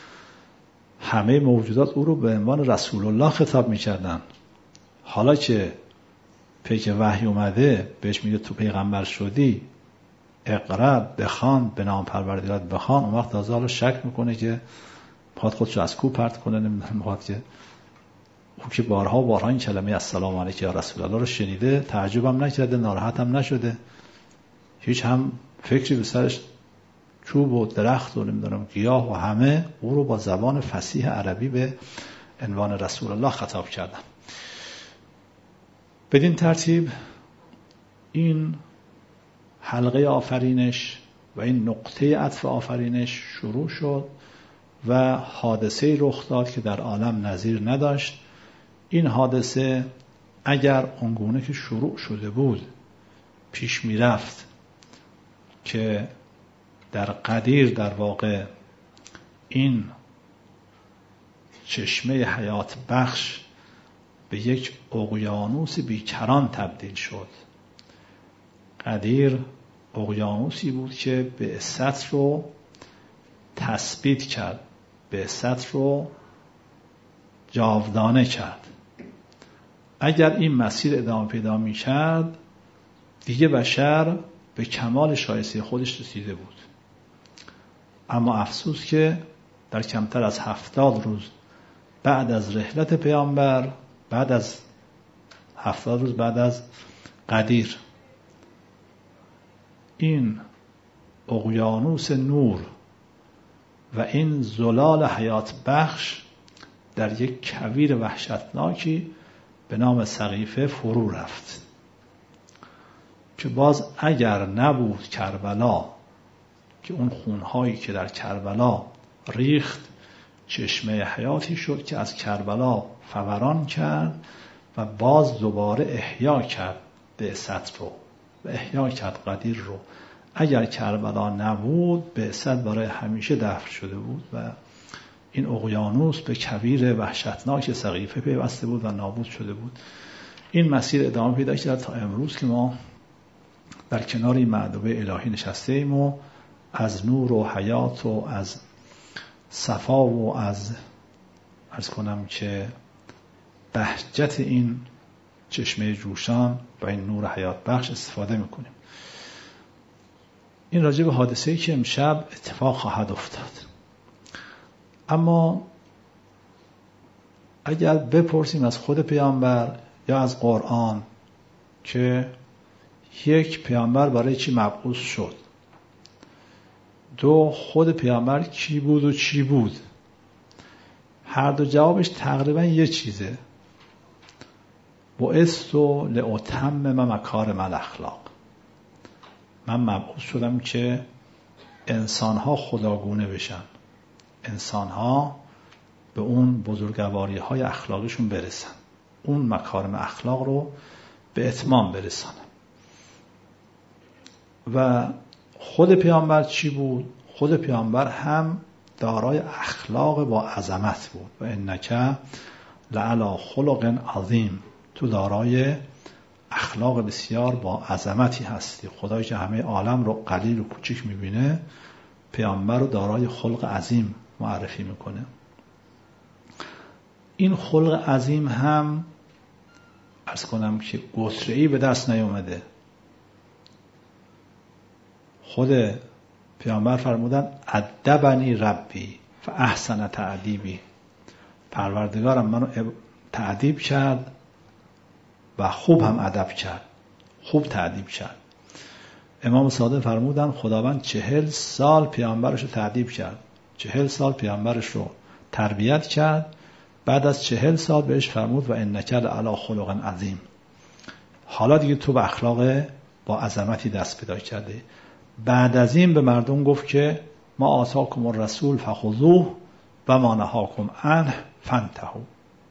همه موجودات او رو به عنوان رسول الله خطاب میکردن. حالا که پیک وحی اومده بهش میگه تو پیغمبر شدی، اقرا، بخوان، به نام پروردگارت بخوان، اون وقت تازه حالا شک میکنه که میخواد خودشو از کو پرت کنه، میخواد که او که بارها این کلمه السلام علیک یا رسول الله رو شنیده، تعجبم نکرده، ناراحتم نشده، هیچ هم فکری به سرش، چوب و درخت و نمیدونم گیاه و همه او رو با زبان فصیح عربی به عنوان رسول الله خطاب کردن. بدین ترتیب این حلقه آفرینش و این نقطه عطف آفرینش شروع شد و حادثه رخ داد که در عالم نظیر نداشت. این حادثه اگر اونگونه که شروع شده بود پیش می رفت که در قدیر در واقع این چشمه حیات بخش به یک اقیانوس بیکران تبدیل شد. قدیر اقیانوسی بود که بعثت رو تثبیت کرد، بعثت رو جاودانه کرد. اگر این مسیر ادامه پیدا می کرد دیگه بشر به کمال شایسته خودش رسیده بود. اما افسوس که در کمتر از 70 روز بعد از رحلت پیامبر، بعد از 70 روز بعد از قدیر، این اقیانوس نور و این زلال حیات بخش در یک کویر وحشتناکی به نام سقیفه فرو رفت که باز اگر نبود کربلا، که اون خونهایی که در کربلا ریخت چشمه حیاتی شد که از کربلا فوران کرد و باز دوباره احیا کرد بعثت رو و احیا کرد قدیر رو. اگر کربلا نبود بعثت برای همیشه دفن شده بود و این اقیانوس به کویر وحشتناک سقیفه پیوسته بود و نابود شده بود. این مسیر ادامه پیدا کرد تا امروز که ما در کنار این معدومه الهی نشسته ایم و از نور و حیات و از صفا و از عرض کنم که بهجت این چشمه جوشان و این نور حیات بخش استفاده میکنیم. این راجع به حادثه‌ای که امشب اتفاق خواهد افتاد. اما اگر بپرسیم از خود پیامبر یا از قرآن که یک، پیامبر برای چی مبعوث شد؟ دو، خود پیامبر کی بود و چی بود؟ هر دو جوابش تقریبا یه چیزه. بعثت لأتمم مکارم الاخلاق. من مبعوث شدم که انسانها خداگونه بشن، انسانها به اون بزرگواری های اخلاقیشون برسن، اون مکارم اخلاق رو به اتمام برسن. و خود پیامبر چی بود؟ خود پیامبر هم دارای اخلاق با عظمت بود و انک لعلی خلق عظیم، تو دارای اخلاق بسیار با عظمتی هستی. خدایی که همه عالم رو قلیل و کوچیک میبینه پیامبر رو دارای خلق عظیم معرفی میکنه. این خلق عظیم هم عرض کنم که گسره‌ای به دست نیامده. خود پیامبر فرمودن ادبنی ربی فاحسن تأدیبی، پروردگارم منو تأدیب کرد و خوب هم ادب کرد، خوب تأدیب کرد. امام صادق فرمودن خداوند 40 سال پیامبرش رو تأدیب کرد، 40 سال پیامبرش رو تربیت کرد. بعد از 40 سال بهش فرمود و انک لعلی خلق عظیم، حالا دیگه تو به اخلاق با عظمتی دست پیدا کرده. بعد از این به مردم گفت که ما آتاکم الرسول فخذوه و ما نهاکم عنه فانتهوا.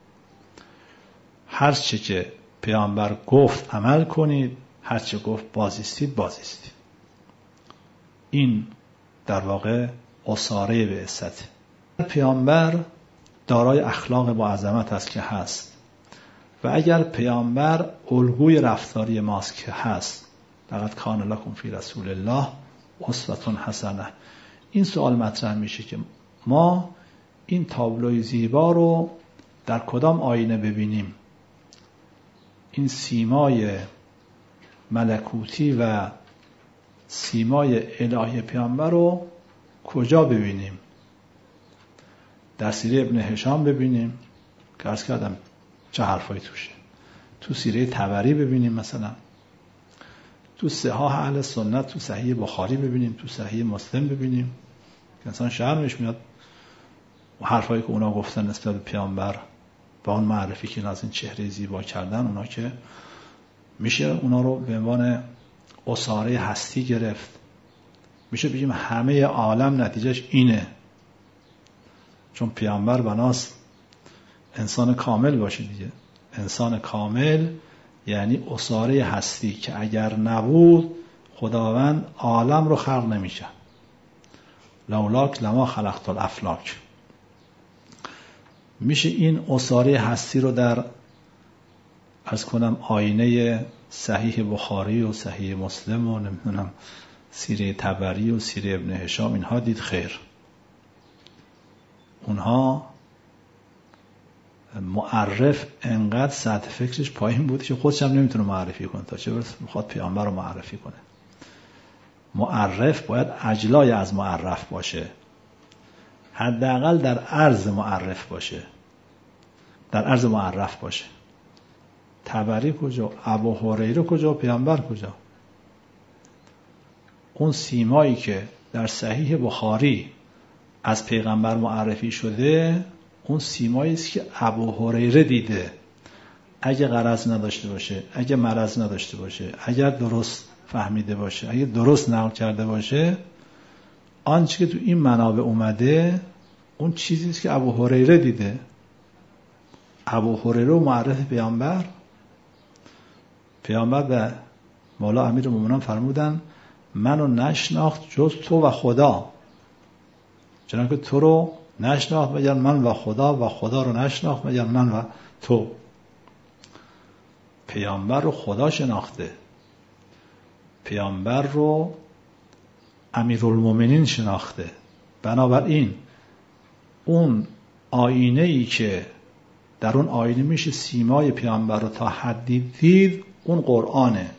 هر چه که پیامبر گفت عمل کنید، هر چه گفت بازیستید بازیستید. این در واقع اساره بعثت. پیامبر دارای اخلاق با عظمت است که هست و اگر پیامبر الگوی رفتاری ماست که هست، لقد کان لکم فی رسول الله اسوة حسنه، این سوال مطرح میشه که ما این تابلوی زیبا رو در کدام آینه ببینیم؟ این سیمای ملکوتی و سیمای الهی پیامبر رو کجا ببینیم؟ در سیره ابن هشام ببینیم که عرض کردم چه حرفایی توشه، تو سیره طبری ببینیم، مثلا تو صحاح اهل سنت، تو صحیح بخاری ببینیم، تو صحیح مسلم ببینیم که انسان شرمش میاد و حرفایی که اونا گفتن نسبت به پیامبر با اون معرفی که از این چهره زیبا کردن، اونا که میشه اونا رو به عنوان اساره هستی گرفت، میشه بگیم همه عالم نتیجهش اینه، چون پیامبر بناست انسان کامل باشه دیگه. انسان کامل یعنی اساره هستی که اگر نبود خداوند عالم رو خلق نمیشه. لولاک لما خلقت الافلاک. میشه این اساره هستی رو در عرض کنم آینه صحیح بخاری و صحیح مسلم و نمیدونم سیره طبری و سیره ابن هشام اینها دید؟ خیر. اونها معرف انقدر سطح فکرش پایین بود که خودش هم نمیتونه معرفی کنه، تا چه برسه میخواد پیامبر رو معرفی کنه. معرف باید اجلای از معرف باشه، حداقل در عرض معرف باشه، در عرض معرف باشه. طبری کجا؟ ابو هریره کجا؟ پیامبر کجا؟ اون سیمایی که در صحیح بخاری از پیغمبر معرفی شده، اون سیمایی است که ابو هریره دیده. اگه غرض نداشته باشه، اگه مرض نداشته باشه، اگر درست فهمیده باشه، اگه درست نقل کرده باشه، آنچه که تو این منابع اومده اون چیزی است که ابو هریره دیده. ابو هریره معرف پیامبر به مولا امیرالمومنین فرمودن منو نشناخت جز تو و خدا، چنانکه تو رو نشناخت مگر من و خدا، و خدا رو نشناخت مگر من و تو. پیامبر رو خدا شناخته، پیامبر رو امیرالمومنین شناخته. بنابراین اون آینه ای که در اون آینه میشه سیمای پیامبر رو تا حدی دید، اون قرآنه.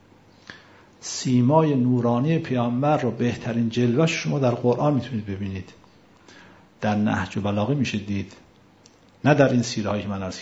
سیمای نورانی پیامبر رو بهترین جلوه‌اش شما در قرآن میتونید ببینید، در نهج و بلاغه میشه دید، نه در این سیره هایی که من عرض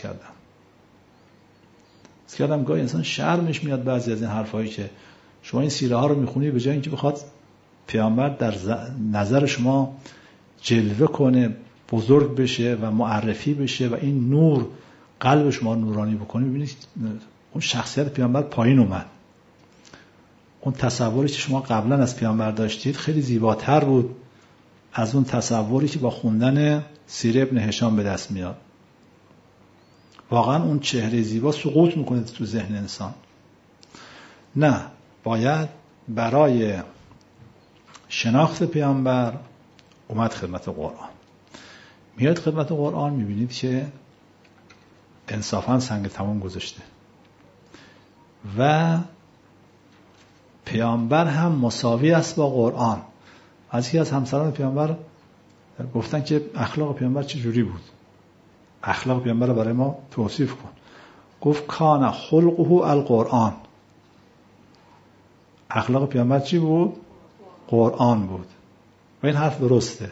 کردم. گاهی انسان شرمش میاد بعضی از این حرفایی که شما این سیره ها رو میخونید، به جای اینکه بخواد پیامبر در نظر شما جلوه کنه، بزرگ بشه و معرفی بشه و این نور قلب شما نورانی بکنه، ببینید اون شخصیت پیامبر پایین اومد. اون تصوری که شما قبلا از پیامبر داشتید خیلی زیباتر بود از اون تصوری که با خوندن سیره ابن هشام به دست میاد. واقعا اون چهره زیبا سقوط میکنه تو ذهن انسان. نه، باید برای شناخت پیامبر اومد خدمت قرآن. میاد خدمت قرآن، میبینید که انصافا سنگ تمام گذاشته و پیامبر هم مساوی است با قرآن. از یکی از همسران پیامبر گفتن که اخلاق پیامبر چه جوری بود؟ اخلاق پیامبر رو برای ما توصیف کن. گفت کان خلقه القرآن. اخلاق پیامبر چی بود؟ قرآن بود. و این حرف درسته.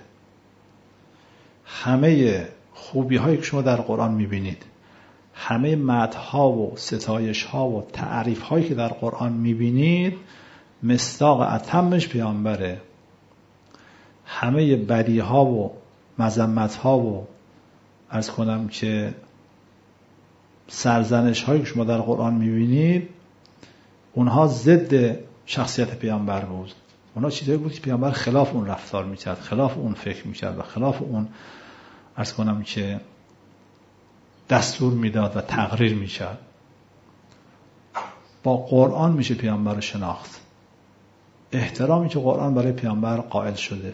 همه خوبی هایی که شما در قرآن میبینید، همه مدح ها و ستایش ها و تعریف هایی که در قرآن میبینید، مصداق اتمش پیامبره. همه بدی ها و مذمت ها و عرض کنم که سرزنش هایی که شما در قرآن میبینید، اونها ضد شخصیت پیامبر بود. اونها چیزایی بود که پیامبر خلاف اون رفتار میکرد، خلاف اون فکر میکرد و خلاف اون عرض کنم که دستور میداد و تقریر میکرد. با قرآن میشه پیامبر رو شناخت. احترامی که قرآن برای پیامبر قائل شده.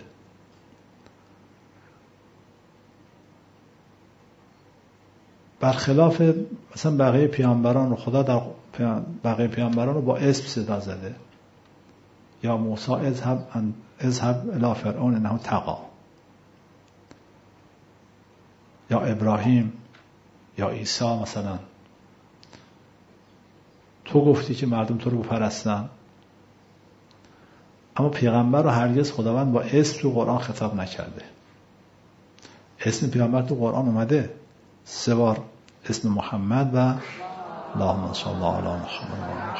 برخلاف مثلا بقیه پیامبران رو، خدا در بقیه پیامبران رو با اسم صدا زده. یا موسی اذهب الی فرعون انه طغی. یا ابراهیم یا عیسی مثلا تو گفتی که مردم تو رو بپرستن، اما پیغمبر رو هرگز خداوند با اسم تو قرآن خطاب نکرده. اسم پیغمبر تو قرآن اومده 3 بار، اسم محمد و اللهم صل علی محمد.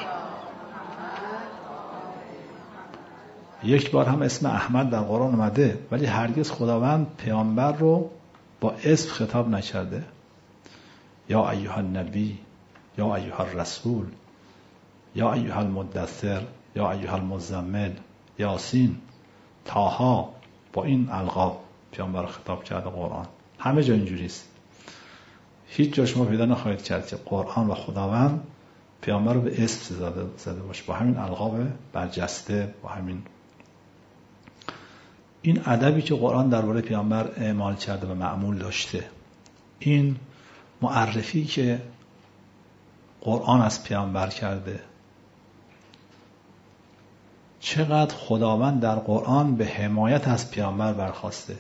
1 بار هم اسم احمد در قرآن اومده، ولی هرگز خداوند پیامبر رو با اسم خطاب نکرده. یا ایها النبی، یا ایها الرسول، یا ایها المدثر، یا ایها المزمل، یاسین، طه، با این القاب پیامبر رو خطاب کرده قرآن. همه جا اینجوریست. هیچ جا شما پیدا نخواهید کرد که قرآن و خداوند پیامبر رو به اسم زده باشه، با همین القاب برجسته، با همین این ادبی که قرآن درباره پیامبر اعمال کرده و معمول داشته، این معرفی که قرآن از پیامبر کرده، چقدر خداوند در قرآن به حمایت از پیامبر برخواسته،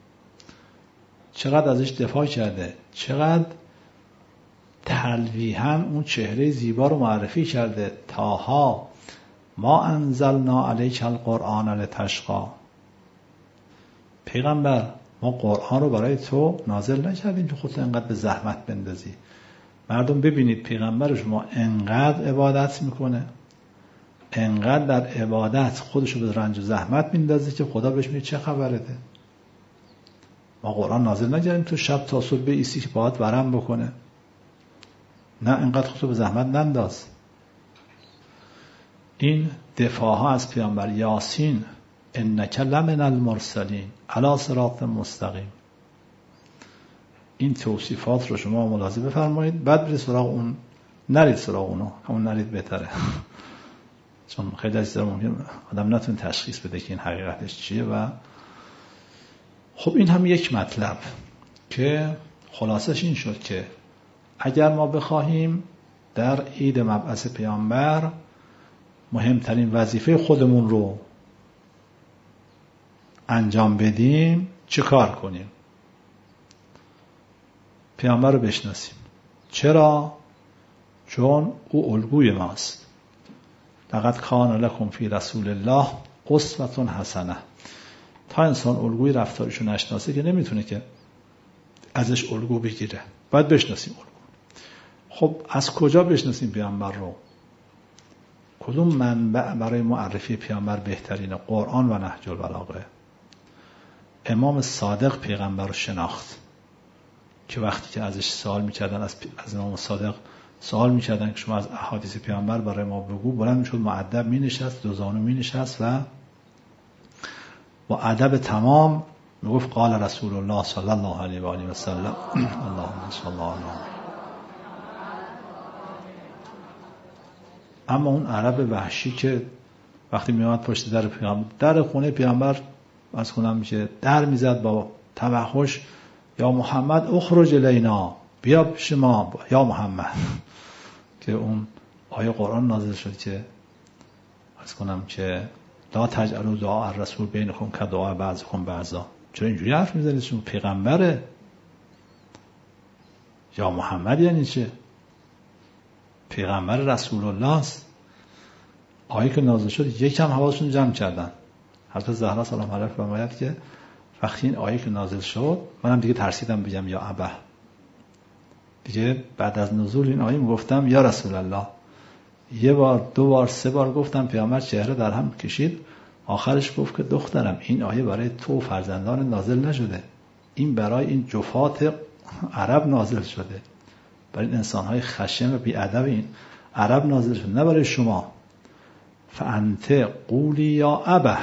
چقدر ازش دفاع کرده، چقدر تلویحاً اون چهره زیبا رو معرفی کرده. طه ما انزلنا علیک القرآن لتشقی، پیغمبر ما قرآن رو برای تو نازل نکردیم که خودت انقدر به زحمت بندازی. مردم ببینید پیغمبر شما انقدر عبادت میکنه، انقدر در عبادت خودشو به رنج و زحمت میندازه که خدا بهش میگه چه خبرته؟ ما قرآن نازل نکردیم تو شب تا صبح بایستی که باهات ورم بکنه. نه، انقدر خودتو به زحمت ننداز. این دفاع ها از پیامبر. یاسین انک لمن المرسلین علی صراط مستقیم. این توصیفات رو شما ملاحظه بفرمایید، بعد برید سراغ اون. نرید سراغ اونو، همون نرید بهتره. چون خیلی از چیزا ممکن آدم نتونه تشخیص بده که این حقیقتش چیه. و خب این هم یک مطلب که خلاصش این شد که اگر ما بخواهیم در عید مبعث پیامبر مهمترین وظیفه خودمون رو انجام بدیم، چه کار کنیم؟ پیامبر رو بشناسیم. چرا؟ چون او الگوی ماست. لقد کان لکم فی رسول الله اسوة حسنه. تا انسان الگوی رفتارشو نشناسه که نمیتونه که ازش الگو بگیره. باید بشناسیم الگو. خب از کجا بشناسیم پیامبر رو؟ کدوم منبع برای معرفی پیامبر بهترینه؟ قرآن و نهج البلاغه. امام صادق پیغمبر رو شناخت که وقتی که ازش سوال میکردن، از امام صادق سوال میکردن که شما از احادیث پیامبر برای ما بگو، بلند میشد مؤدب مینشست، دو زانو مینشست و با ادب تمام میگفت قال رسول الله صلی الله علیه و آله و سلم اللهم صل علی. اما اون عرب وحشی که وقتی میومد پشت در پیامبر، در خونه پیامبر از کنم میشه در میزد با توحش، یا محمد اخرج الینا، بیا پیش ما یا محمد. که اون آیه قرآن نازل شد که از کنم که لا تجعلوا دعاء الرسول بینکم کدعاء بعضکم بعضا. چرا اینجوری حرف میزنید؟ شما پیغمبره. یا محمد یعنی چه؟ پیغمبر رسول الله است. آیه که نازل شد یکم حواسشون جمع کردن. حضرت زهرا سلام علیها فرماید که وقتی این آیه که نازل شد منم دیگه ترسیدم بگم یا ابا. دیگه بعد از نزول این آیه میگفتم یا رسول الله. 1 بار 2 بار 3 بار گفتم، پیامبر چهره در هم کشید. آخرش گفت که دخترم این آیه برای تو فرزندان نازل نشده، این برای این جفات عرب نازل شده، برای این انسان‌های خشن و بی‌ادب این عرب نازل شده، نه برای شما. فانت قولی یا ابا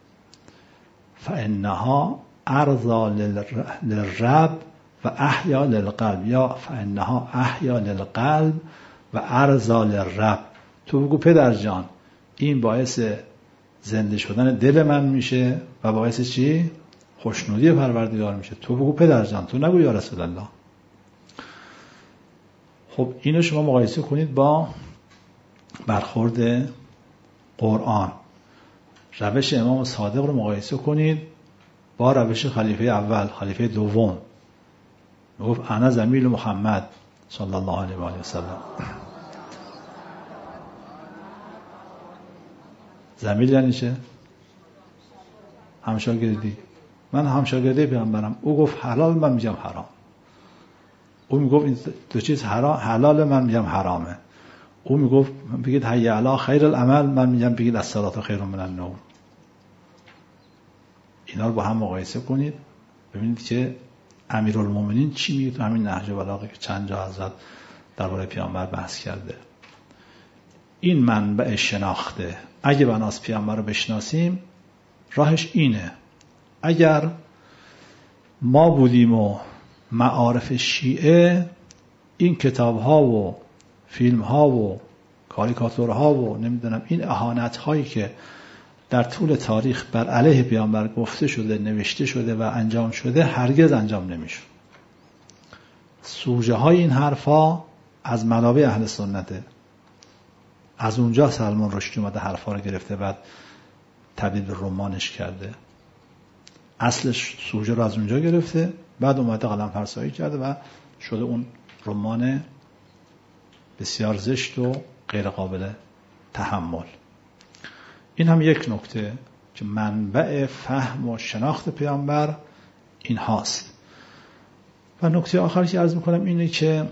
فانها ارضا للرب و احیا للقلب، یا فانها احیا للقلب و ارضا للرب. تو بگو پدر جان این باعث زنده شدن دل من میشه و باعث چی؟ خوشنودی پروردگار میشه. تو بگو پدر جان، تو نگو یا رسول الله. خب اینو شما مقایسه کنید با برخورد قرآن. روش امام صادق رو مقایسه کنید با روش خلیفه اول، خلیفه دوم. گفت انا زمیل محمد صلی الله علیه و آله و سلم. زمیل یعنی چه؟ همشاگردی. من همشاگردی پیامبرم. او گفت حلال، من میگم حرام. او میگفت این دو چیز حلال، من میگم حرامه. او میگفت بگید حی علی خیر العمل، من میگم بگید الصلاة خیر من النوم. اینا رو با هم مقایسه کنید ببینید که امیرالمومنین چی میگه تو همین نهج البلاغه که چند جا حضرت درباره پیامبر بحث کرده. این منبع شناخته. اگه بناس پیامبر رو بشناسیم راهش اینه. اگر ما بودیم و معارف شیعه این کتاب ها و فیلم ها و کاریکاتور ها و نمیدونم این اهانت هایی که در طول تاریخ بر علیه پیامبر گفته شده، نوشته شده و انجام شده هرگز انجام نمیشه. سوژه های این حرفا از منابع اهل سنته. از اونجا سلمان رشدی اومده حرفا رو گرفته بعد تبدیل به رمانش کرده. اصلش سوژه رو از اونجا گرفته بعد اومده قلم فرسایی کرده و شده اون رمان بسیار زشت و غیر قابل تحمل. این هم یک نکته که منبع فهم و شناخت پیامبر این هاست. و نکته آخر که عرض میکنم اینه که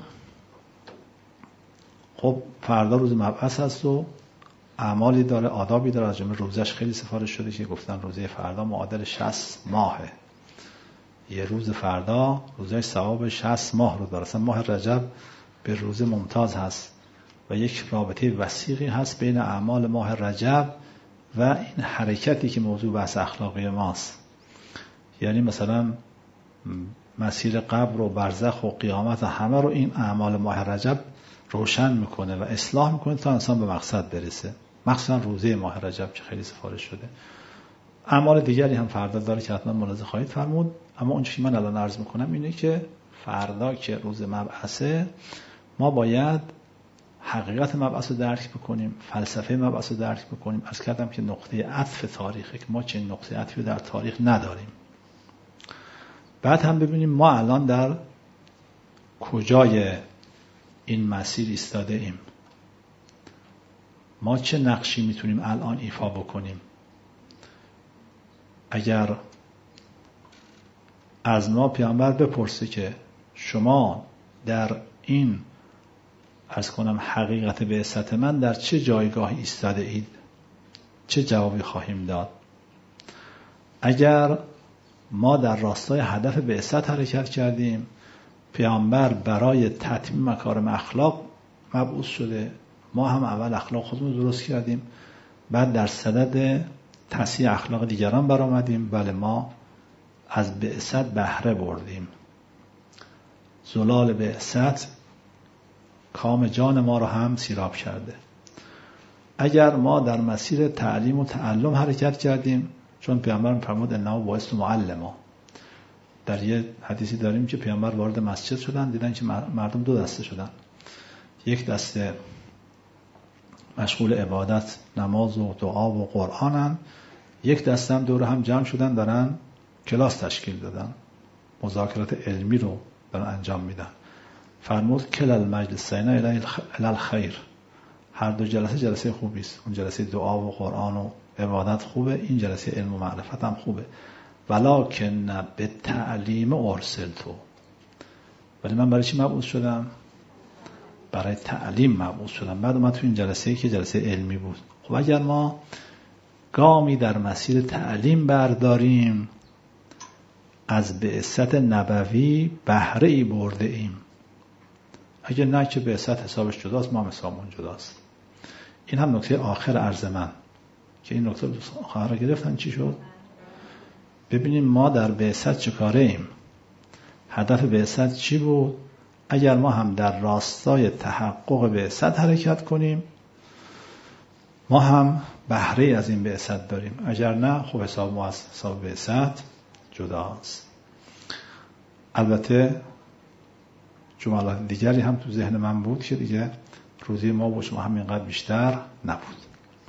خب فردا روز مبعث هست و اعمالی داره، آدابی داره. از جمله روزش خیلی سفارش شده که گفتن روزه فردا معادل 60 ماهه. یه روز فردا روزش ثواب 60 ماه رو داره. اصلا ماه رجب به روز ممتاز هست و یک رابطه وثیقی هست بین اعمال ماه رجب و این حرکتی که موضوع بحث اخلاقی ماست. یعنی مثلا مسیر قبر و برزخ و قیامت و همه رو این اعمال ماه رجب روشن میکنه و اصلاح میکنه تا انسان به مقصد برسه. مخصوصا روزه ماه رجب که خیلی سفارش شده. اعمال دیگری هم فردا داره که حتما ملاحظه خواهید فرمود. اما اون چیزی من الان عرض میکنم اینه که فردا که روز مبعثه ما باید حقیقت مبعث رو درک بکنیم، فلسفه مبعث رو درک بکنیم. عرض کردم که نقطه عطف تاریخه که ما چنین نقطه عطفی در تاریخ نداریم. بعد هم ببینیم ما الان در کجای این مسیر ایستاده ایم. ما چه نقشی میتونیم الان ایفا بکنیم. اگر از ما پیامبر بپرسه که شما در این عرض کنم حقیقت بعثت من در چه جایگاهی ایستاده اید، چه جوابی خواهیم داد؟ اگر ما در راستای هدف بعثت حرکت کردیم، پیامبر برای تتمیم مکارم اخلاق مبعوث شده، ما هم اول اخلاق خودمون درست کردیم بعد در صدد تصحیح اخلاق دیگران برآمدیم. بله ما از بعثت بهره بردیم. زلال بعثت کام جان ما رو هم سیراب کرده. اگر ما در مسیر تعلیم و تعلم حرکت کردیم، چون پیامبر فرمود انه بعثت معلما. در یه حدیثی داریم که پیامبر وارد مسجد شدن دیدن که مردم دو دسته شدن. یک دسته مشغول عبادت، نماز و دعا و قرآنن. یک دسته هم دور هم جمع شدن دارن کلاس تشکیل دادن، مذاکرات علمی رو دارن انجام میدن. فرمود کل المجلسین الی الخیر. هر دو جلسه خوبی است. اون جلسه دعا و قرآن و عبادت خوبه، این جلسه علم و معرفت هم خوبه. ولکن به تعلیم ارسلتو. ولی من برای چی مبعوث شدم؟ برای تعلیم مبعوث شدم. بعد اومد تو این جلسه‌ای که جلسه علمی بود. خب اگر ما گامی در مسیر تعلیم برداریم، از بعثت نبوی بهره ای برده ایم. اگر نه که بعثت حسابش جداست، ما حسابمون جداست. این هم نکته آخر عرض من که این نکته آخر رو گرفتن چی شد؟ ببینیم ما در بعثت چه کاره ایم. هدف بعثت چی بود؟ اگر ما هم در راستای تحقق بعثت حرکت کنیم، ما هم بهره از این بعثت داریم. اگر نه خب حساب ما از حساب بعثت جداست. البته جملات دیگری هم تو ذهن من بود که دیگه روزی ما با شما همینقدر بیشتر نبود.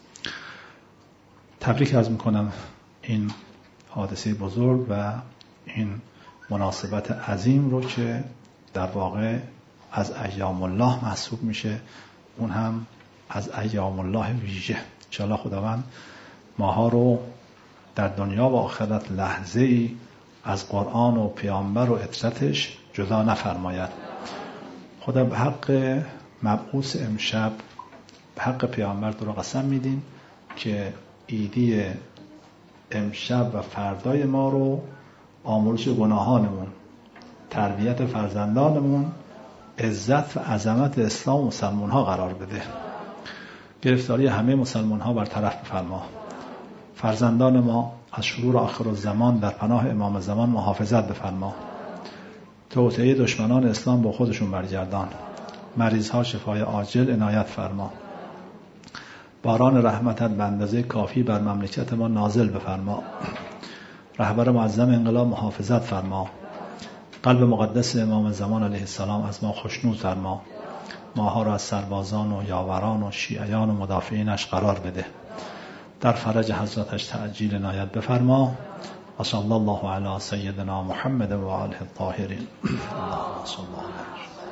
تبریک عرض میکنم این حادثه بزرگ و این مناسبت عظیم رو که در واقع از ایام الله محسوب میشه، اون هم از ایام الله ویژه. انشاءالله خداوند ماها رو در دنیا و آخرت لحظه ای از قرآن و پیامبر و عترتش جدا نفرماید. خدا به حق مبعوث امشب، به حق پیامبر تو رو قسم میدیم که ایدی امشب و فردای ما رو آمرزش گناهانمون، تربیت فرزندانمون، عزت و عظمت اسلام و مسلمان ها قرار بده. گرفتاری همه مسلمان ها برطرف بفرما. فرزندان ما از شرور آخر الزمان در پناه امام زمان محافظت بفرما. توطئه دشمنان اسلام با خودشون برگردان. مریض ها شفای عاجل عنایت فرما. باران رحمتت به اندازه کافی بر مملکت ما نازل بفرما. رهبر معظم انقلاب محافظت فرما. قلب مقدس امام زمان علیه السلام از ما خوشنود فرما. ماها را از سربازان و یاوران و شیعیان و مدافعینش قرار بده. در فرج حضرتش تعجیل عنایت بفرما. و صلی الله علی سیدنا محمد و آله الطاهرین. اللهم صل علی